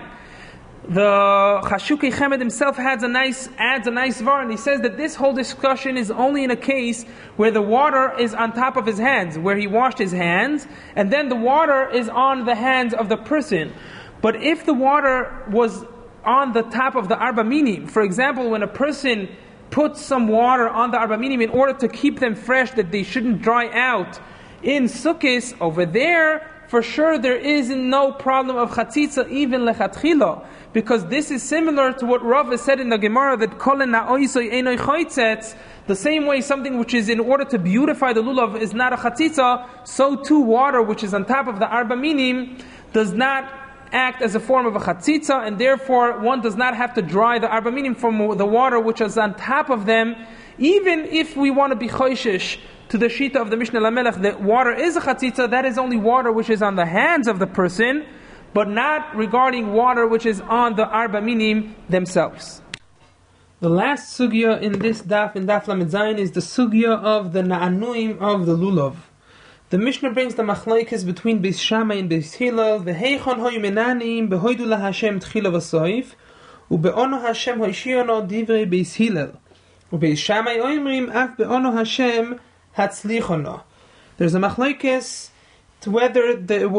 The Chashukei Chemed himself adds a nice var, and he says that this whole discussion is only in a case where the water is on top of his hands, where he washed his hands, and then the water is on the hands of the person. But if the water was on the top of the arba minim, for example, when a person puts some water on the arba minim in order to keep them fresh, that they shouldn't dry out in Sukkos, over there, for sure there is no problem of chatzitza, even lechatchila, because this is similar to what Rav has said in the Gemara, that kolen na'oisoi einoi choitzetz, the same way something which is in order to beautify the lulav is not a chatzitza, so too water which is on top of the arba minim does not act as a form of a chatzitza, and therefore one does not have to dry the arba minim from the water which is on top of them, even if we want to be choishish to the shita of the Mishnah Lamelech that water is a chatzitza. That is only water which is on the hands of the person, but not regarding water which is on the arba minim themselves. The last sugya in this daf, in Daf Lamed Zayin, is the sugya of the na'anuim of the lulav. The Mishnah brings the machlokes between Beis Shammai and Beis Hillel. The heichon hoyu menanim behoidu la Hashem tchila v'soif, ube'ono Hashem hoishiono divrei Beis Hillel, uBeis Shammai oimrim af be'ono Hashem hatzlichono. There's a machlokes to whether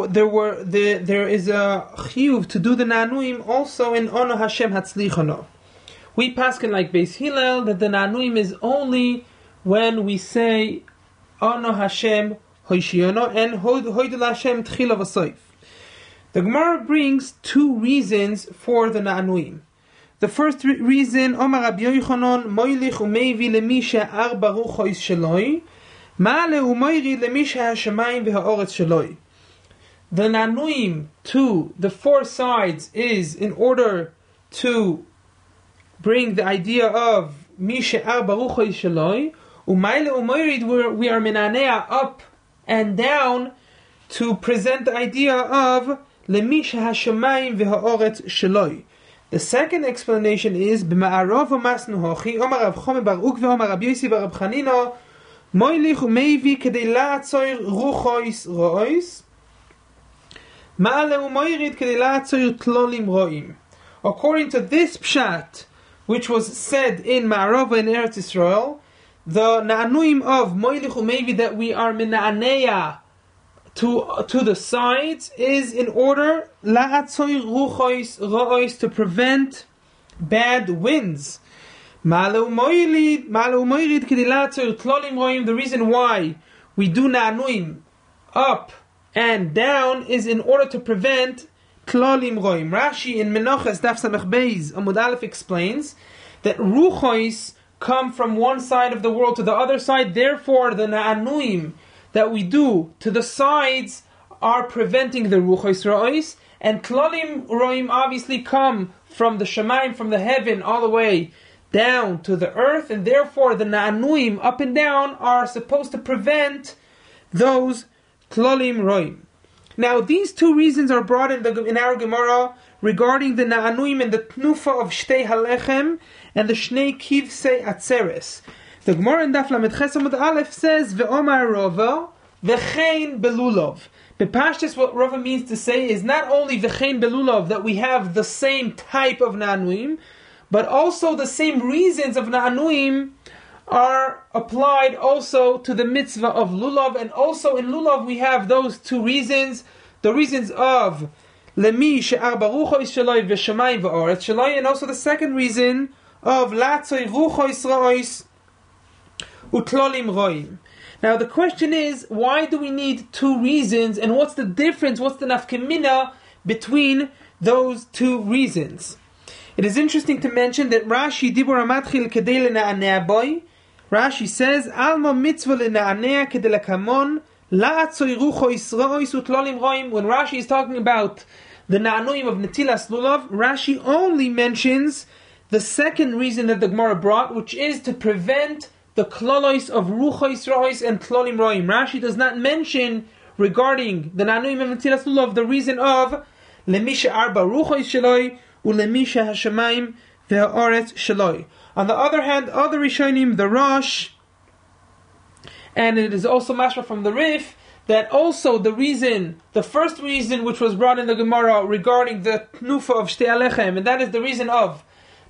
there is a chiyuv to do the na'anuim also in ono Hashem hatzlichono. We paskin like Beis Hillel that the na'anuim is only when we say ono Hashem hoishiono and hoidu la Hashem tchila v'soif. The Gemara brings two reasons for the na'anuim. The first reason, Omar Rabbi Yochanan moilich umeivi lemi she'ar baruch hois sheloi ma'ale umoiri lemi she'hashamayim v'ha'oretz sheloi. The na'anuim to the four sides is in order to bring the idea of mi she'ar baruch hois sheloi, u'ma'ale umoirid we are menanea up and down to present the idea of lemi she'hashamayim v'ha'oretz sheloi. The second explanation is b'ma'arov u'masnu hochi Omar Rav Chome bar Ukve Omar Rabbi Yossi bar Rab Chanina moilich umeivi kedei la'atzoir ruchois ro'ois ma'ale u'moirid kedei la'atzoir tlolim ro'im. According to this pshat, which was said in Ma'arov in Eretz Yisrael, the na'anuim of moilich umeivi that we are mina'aneya to the sides is in order la'atzoir ruchois ro'ois to prevent bad winds. The reason why we do na'anuim up and down is in order to prevent klolim roim. Rashi in Menachos Daf Samech Beis Amud Aleph explains that ruchos come from one side of the world to the other side, therefore the na'anuim that we do to the sides are preventing the ruchos ra'os, and klolim roim obviously come from the shamayim, from the heaven, all the way down to the earth, and therefore the na'anuim up and down are supposed to prevent those klolim roim. Now these two reasons are brought in our Gemara regarding the na'anuim and the tnufa of shtei halechem and the shnei kivsei atzeres. The Gemara in Daf Lamed Ches Amud Aleph says ve'omar Rava v'chein belulov. Bepashtus, what Rava means to say is not only v'chein belulov that we have the same type of na'anuim, but also the same reasons of na'anuim are applied also to the mitzvah of lulav, and also in lulav we have those two reasons, the reasons of lemi she'ar baruchos sheloi v'shamayim v'oretz sheloi, and also the second reason of latzoi ruchos ra'os utlolim roim. Now the question is, why do we need two reasons, and what's the difference, what's the nafkemina between those two reasons? It is interesting to mention that Rashi Dibur Amatchil Kedei Lena'anea Boy, Rashi says, Alma mitzvah lena'anea kedei lekamon la'atzoi ruchos ra'os utlolim roim. When Rashi is talking about the na'anuim of Netilas Lulav, Rashi only mentions the second reason that the Gemara brought, which is to prevent the klolos of ruchos ra'os and tlolim roim. Rashi does not mention regarding the na'anuim of Netilas Lulav the reason of lemisha arba ruchos sheloi ulemisha hashamayim ve'ha'aretz sheloi. On the other hand, other Rishonim, the Rosh, and it is also mashma from the Rif, that also the first reason which was brought in the Gemara regarding the tnufa of shtei alechem, and that is the reason of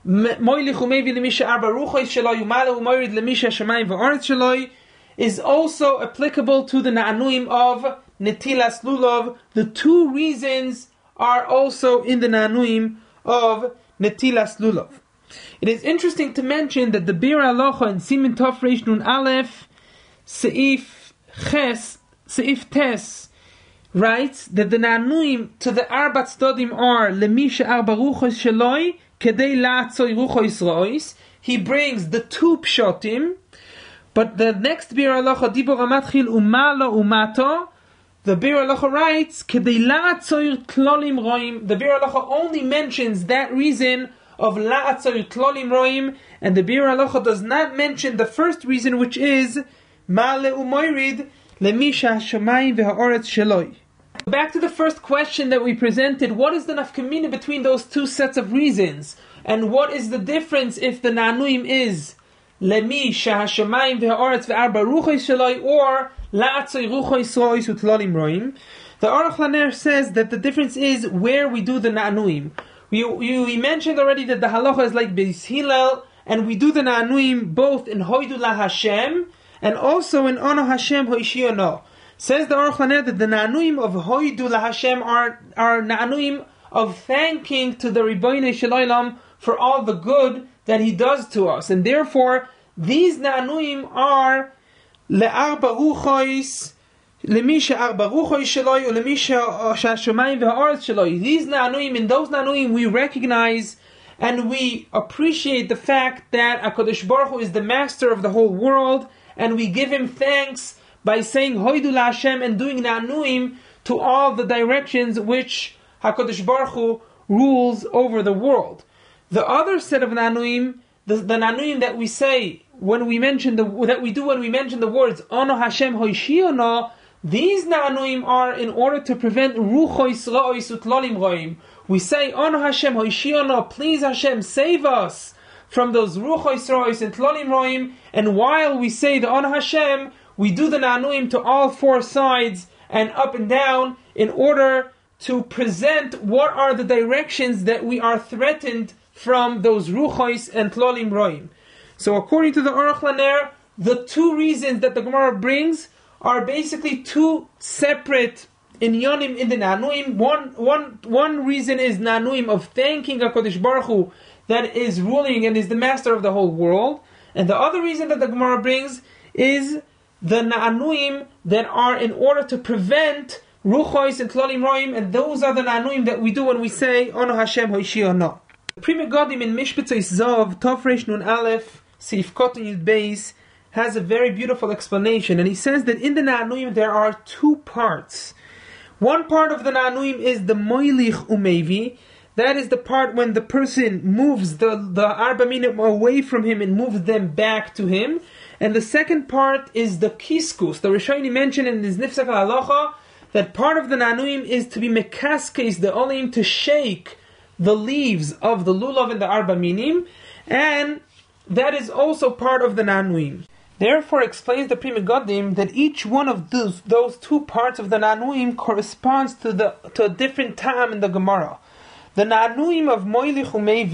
is also applicable to the na'anuim of netilas lulav. The two reasons are also in the na'anuim of netilas lulav. It is interesting to mention that the Bir Halacha in Siman Tov Reish Nun Aleph Seif Tes writes that the na'anuim to the Arbat Stodim are Lemisha Arba Ruchos Sheloi Kedei La'atzoi Ruchos Ra'os. He brings the two pshotim, but the next Bir Halacha Dibur Amatchil Umalo Umato, the Bir Halacha writes Kedei La'atzoi Tlolim Roim. The Bir Halacha only mentions that reason of la'atzoi tlolim roim, and the Bir Halacha does not mention the first reason, which is ma'ale umoirid lemisha hashamayim ve'ha'oretz sheloi. Back to the first question that we presented, what is the nafkamina between those two sets of reasons? And what is the difference if the na'anuim is lemisha hashamayim ve'ha'oretz ve'arba ruchos sheloi or la'atzoi ruchos ra'os utlolim roim? The Aruch LaNer says that the difference is where we do the na'anuim. We mentioned already that the halacha is like Beis Hillel, and we do the na'anuim both in Hoidu La Hashem and also in Ono Hashem Hoishiono. Says the Aruch LaNer that the na'anuim of Hoidu La Hashem are na'anuim of thanking to the Ribono Shel Olam for all the good that He does to us, and therefore these na'anuim are le'arba ruchos. Lemisha arba ruchos sheloi ulemisha hashamayim ve'ha'aretz sheloi. These na'anuim, in those na'anuim we recognize and we appreciate the fact that HaKadosh Baruch Hu is the master of the whole world, and we give Him thanks by saying Hoidu La Hashem and doing na'anuim to all the directions which HaKadosh Baruch Hu rules over the world. The other set of na'anuim, the na'anuim that we say when we mention when we mention the words Ono Hashem Hoishiono, these na'anuim are in order to prevent ruchos ra'os utlolim roim. We say, Ono Hashem hoishiono, please Hashem, save us from those ruchos ra'os and tlolim roim. And while we say the Ono Hashem, we do the na'anuim to all four sides and up and down in order to present what are the directions that we are threatened from those ruchos and tlolim roim. So according to the Aruch LaNer, the two reasons that the Gemara brings are basically two separate inyanim in the na'anuim. One reason is na'anuim of thanking HaKadosh Baruch Hu that is ruling and is the master of the whole world. And the other reason that the Gemara brings is the na'anuim that are in order to prevent ruchois and tlolim roim, and those are the na'anuim that we do when we say Ono Hashem Hoshiono. The Pri Megadim in Mishpatzos Zov Tov Reish Nun Aleph Sif Koton Yud Beis has a very beautiful explanation, and he says that in the na'anuim there are two parts. One part of the na'anuim is the moilich umevi. That is the part when the person moves the arba minim away from him and moves them back to him. And the second part is the kiskus. The Rishonim mentioned in his Nifsach HaHalacha that part of the na'anuim is to be mekaskes, the olim, to shake the leaves of the lulav and the arba minim, and that is also part of the na'anuim. Therefore, explains the Pri Megadim that each one of those two parts of the na'anuim corresponds to a different ta'am in the Gemara. The na'anuim of moilich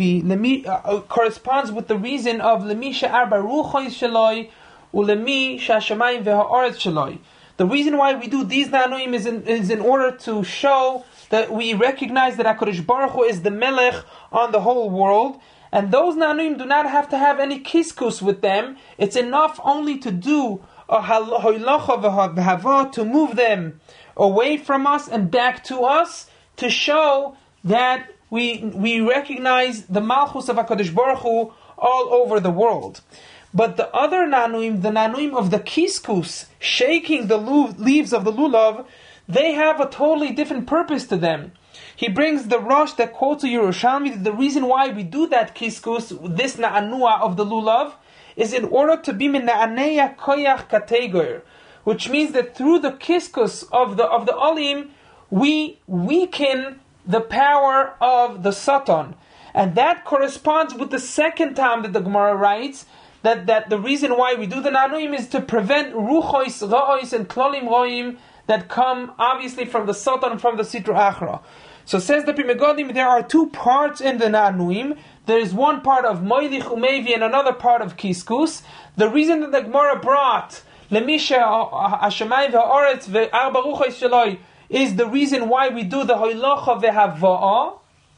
umevi corresponds with the reason of lemi she'arba ruchois sheloi ulemi she'ashamayim ve'ha'aretz sheloi. The reason why we do these na'anuim is in order to show that we recognize that HaKadosh Baruch Hu is the melech on the whole world, and those na'anuim do not have to have any kiskus with them. It's enough only to do a hoilacha v'hava, to move them away from us and back to us, to show that we recognize the malchus of HaKadosh Baruch Hu all over the world. But the other na'anuim, the na'anuim of the kiskus, shaking the leaves of the lulav, they have a totally different purpose to them. He brings the Rosh that quotes a Yerushalmi that the reason why we do that kiskus, this na'anua of the lulav, is in order to be min na'aneya koyach kategor, which means that through the kiskus of the olim, we weaken the power of the Satan. And that corresponds with the second time that the Gemara writes, that the reason why we do the na'anuim is to prevent ruchois, ra'ois, and klolim roim that come obviously from the Satan and from the Sitra Achra. So says the Pri Megadim, there are two parts in the na'anuim. There is one part of moilich umevi and another part of kiskus. The reason that the Gemara brought lemisha hashamayim ve'aretz ve'arba ruchois sheloi is the reason why we do the hoilacha ve'hava'ah.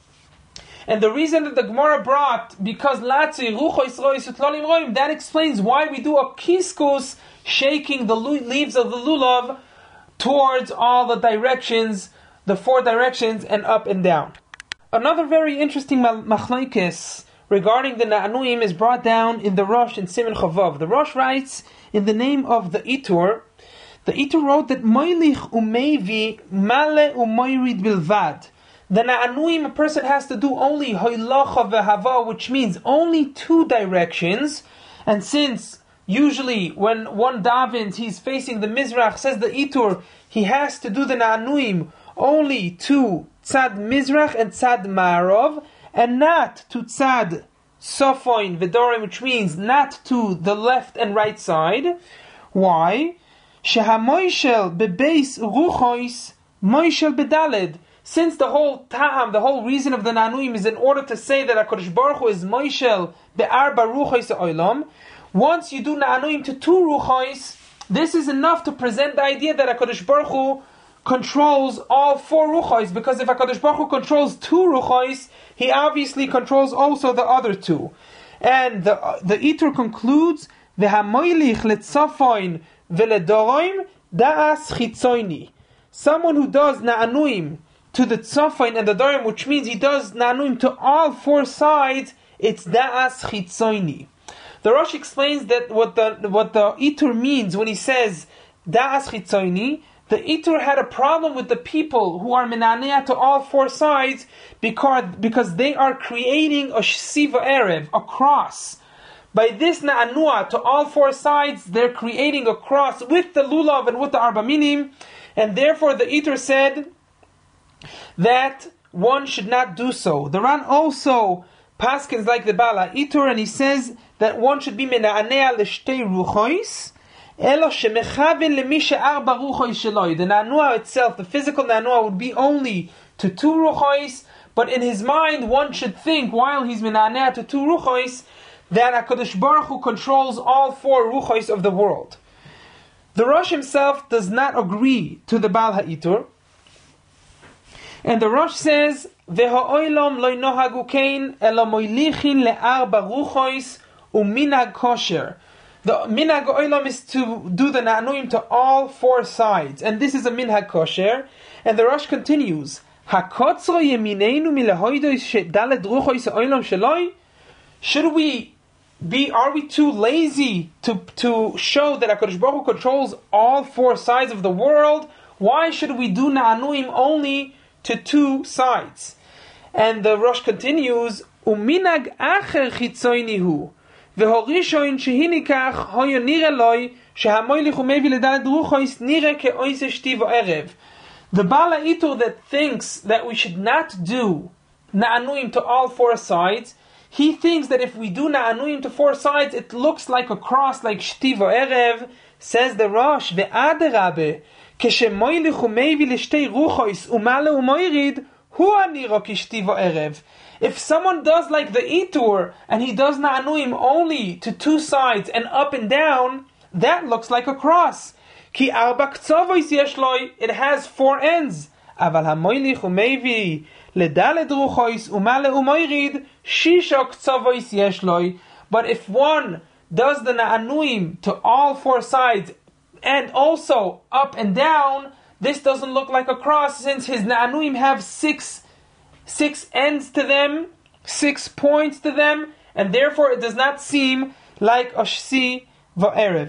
And the reason that the Gemara brought, because latzi ruchois rois utlolim roim, that explains why we do a kiskus, shaking the leaves of the lulav towards all the directions, the four directions, and up and down. Another very interesting machlokes regarding the na'anuim is brought down in the Rosh in Siman Chavav. The Rosh writes in the name of the Itur. The Itur wrote that moilich umevi male umoirid bilvad. The na'anuim a person has to do only hoilacha v'hava, which means only two directions. And since usually when one davens, he's facing the Mizrach, says the Itur, he has to do the na'anuim only to tzad Mizrach and tzad Ma'arav, and not to tzad Sofoin V'dorim, which means not to the left and right side. Why? Shehamoishel bebeis ruchois moishel bedaled. Since the whole ta'am, the whole reason of the na'anuim is in order to say that HaKadosh Baruch Hu is moishel be'arba ruchois olam. Once you do na'anuim to two ruchois, this is enough to present the idea that HaKadosh Baruch Hu controls all four ruchois, because if HaKadosh Baruch Hu controls two ruchois, he obviously controls also the other two. And the Itur concludes, V'hamoilich letzafoin v'ledoroim da'as chitzoini. Someone who does na'anuim to the tzafoin and the dorim, which means he does na'anuim to all four sides, it's da'as chitzoini. The Rosh explains that what the Itur means when he says da'as chitzoini. The Itur had a problem with the people who are menanea to all four sides because they are creating a siva erev, a cross. By this na'anua to all four sides, they're creating a cross with the lulav and with the arba minim, and therefore the Itur said that one should not do so. The Ran also paskins like the Bala Itur, and he says that one should be menanea l'shtei ruchois. The na'anua itself, the physical na'anua, would be only to two ruchois, but in his mind one should think, while he's menanea to two ruchois, that HaKadosh Baruch Hu controls all four ruchois of the world. The Rosh himself does not agree to the Baal HaItur, and the Rosh says, V'ha'olam lo nohagu kein elo moilichin le'arba ruchois u'minhag kosher. The minhag olam is to do the na'anuim to all four sides, and this is a minhag kosher. And the Rosh continues, Hakotzro yemineinu milehoidos shedalet ruchos olam sheloi. Are we too lazy to show that HaKadosh Baruch Hu controls all four sides of the world? Why should we do na'anuim only to two sides? And the Rosh continues, Uminag acher chitzoinihu. והורישון שהיניקח הויו נראה לוי שהמויליך ומביא לדלת רוחויס נראה כאויס שתי וערב. The Bala Itur that thinks that we should not do na'anuim to all four sides, he thinks that if we do na'anuim to four sides, it looks like a cross, like shti v'erev. Says the Rosh, ve'aderabe, כשמויליך ומביא לשתי רוחויס ומעלה ומויריד, הוא הנראה כשתי v'erev. If someone does like the Itur, and he does na'anuim only to two sides and up and down, that looks like a cross. Ki arba k'tzovois yesh loi, it has four ends. Aval hamoilich umevi ledaled ruchois umale umoirid, shisha k'tzovois yesh loi. But if one does the na'anuim to all four sides and also up and down, this doesn't look like a cross, since his na'anuim have six ends to them, 6 points to them, and therefore it does not seem like a shsi va'erev.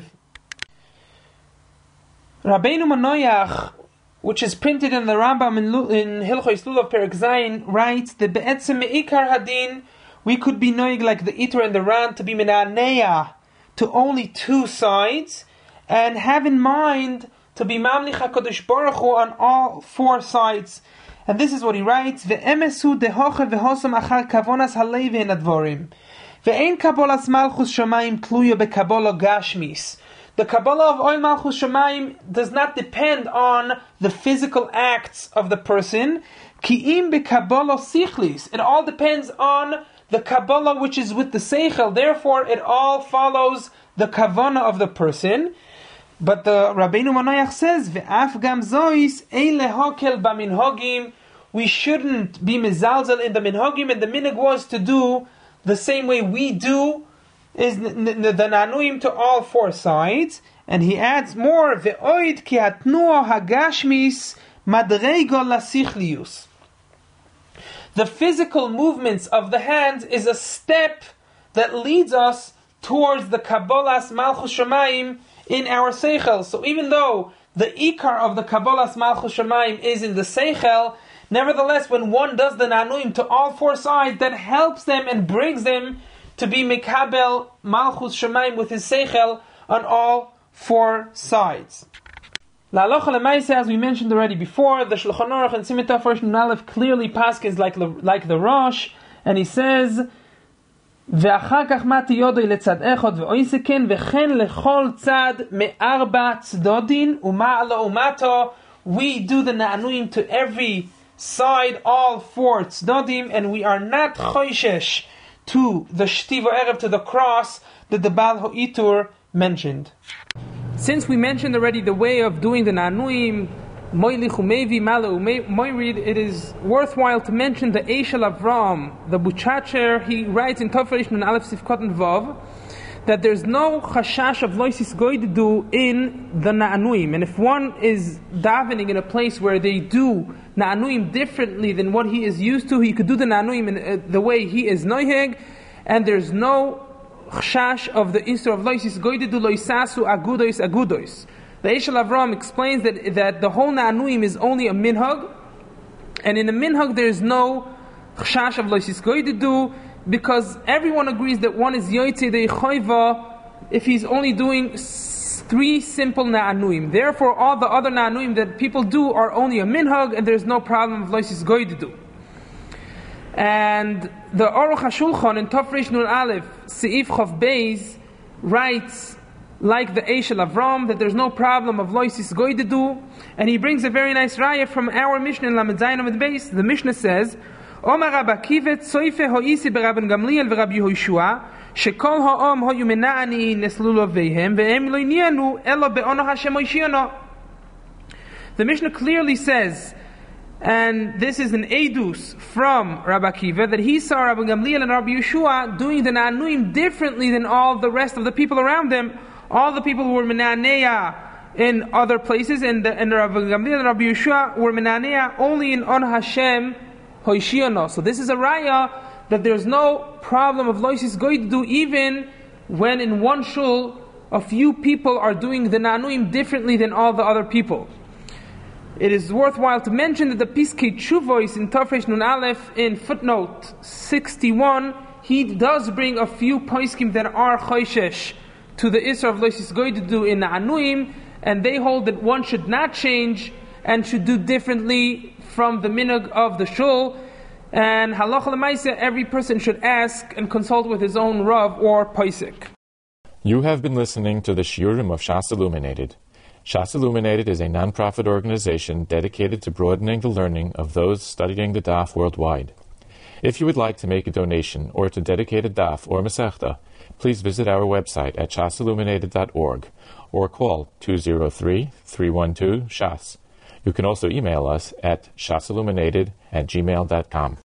Rabbeinu Manoach, which is printed in the Rambam in Hilchos Lulav Perek Zayin, writes that be'etzem me'ikar hadin, we could be noig like the Itur and the Ran to be mina'aneya to only two sides, and have in mind to be mamlich HaKadosh Baruch Hu on all four sides. And this is what he writes: Ve'emesu dehoche ve'hosam achar kavonas halei ve'nadvorim. Ve'ein kabolas malchus shamayim tluya be'kabola gashmis. The Kabbalah of Oil Malchus Shamayim does not depend on the physical acts of the person. Ki'im be'Kabbalah sichlis. It all depends on the Kabbalah which is with the Seichel. Therefore, it all follows the Kavanah of the person. But the Rabbeinu Manoach says, Ve'af gam zois eile hokel b'minhogim. We shouldn't be mezalzel in the minhogim, and the minhag was to do the same way we do, is the nanuim to all four sides. And he adds more, ve'oid ki hatnuah hagashmis madrego lasichlius. The physical movements of the hands is a step that leads us towards the Kabbalas Malchus Shamayim in our Seichel. So even though the Ikar of the Kabbalas Malchus Shamayim is in the Seichel, nevertheless when one does the Nanuim to all four sides, that helps them and brings them to be Mekabel Malchus Shamayim with his Seichel on all four sides. La'alocha l'maisa, as we mentioned already before, the Shulchan Aruch and Siman Tov Rosh Nun Aleph clearly paskins like the Rosh, and he says, ואחר כך מתי יודוי לצד אחד ואויסה כן וכן לכל צד מארבע צדודין ומעלה ומטה. We do the na'anuim to every side, all four tzdodim, and we are not choishesh to the shtiva erev, to the cross that the Baal Ho'itur mentioned. Since we mentioned already the way of doing the na'anuim, moilich umevi mala umoirid, it is worthwhile to mention the Eishel Avram, the Buchacher. He writes in Tov Reish Nun Aleph Sifkot and Vav that there's no chashash of loisis goydedu in the na'anuim, and if one is davening in a place where they do na'anuim differently than what he is used to, he could do the na'anuim in the way he is noiheg, and there's no chashash of the isur of loisis goydedu loisasu agudois. The Eishel Avram explains that the whole na'anuim is only a minhag, and in a minhag there is no chashash of loisis goydedu, because everyone agrees that one is yoytze de choiva if he's only doing 3 simple na'anuim. Therefore, all the other na'anuim that people do are only a minhag, and there's no problem of loisis goydedu. And the Aruch HaShulchan in Tov Reish Nun Aleph Seif Chav Beis writes like the Eishel Avram that there's no problem of loisis goydedu, and he brings a very nice raya from our Mishnah in Lamed Zayin Amud Beis. The Mishnah says, Omar Rabba Kivet Soife Ho'isi B'Rabban Gamliel V'Rabbi Yehoshua Shekol Ha'om Ho'yu Mena'ani Neslu Loveihem Ve'em Lo Nianu Elo Be'ono Hashem Oishiono. The Mishnah clearly says, And this is an edus from Rabbi Akiva that he saw Rabbi Gamliel and Rabbi Yeshua doing the Na'anuim differently than all the rest of the people around them. All the people who were Menanea in other places, and Rabbi Gamliel and Rabbi Yeshua were Menanea only in On Hashem Hoishiono. So this is a raya that there's no problem of Loisis going to do even when in one shul a few people are doing the Na'anuim differently than all the other people. It is worthwhile to mention that the Piskei Tshuvois in Tafresh Nun Aleph in footnote 61, he does bring a few poskim that are choishesh to the Isra of Loisis Goy to do in Na'anuim, and they hold that one should not change and should do differently from the minhag of the shul. And halacha l'maaseh, every person should ask and consult with his own rav or posek. You have been listening to the Shiurim of Shas Illuminated. Shas Illuminated is a non-profit organization dedicated to broadening the learning of those studying the daf worldwide. If you would like to make a donation or to dedicate a daf or masechta, please visit our website at shasilluminated.org or call 203-312-SHAS. You can also email us at shasilluminated@gmail.com.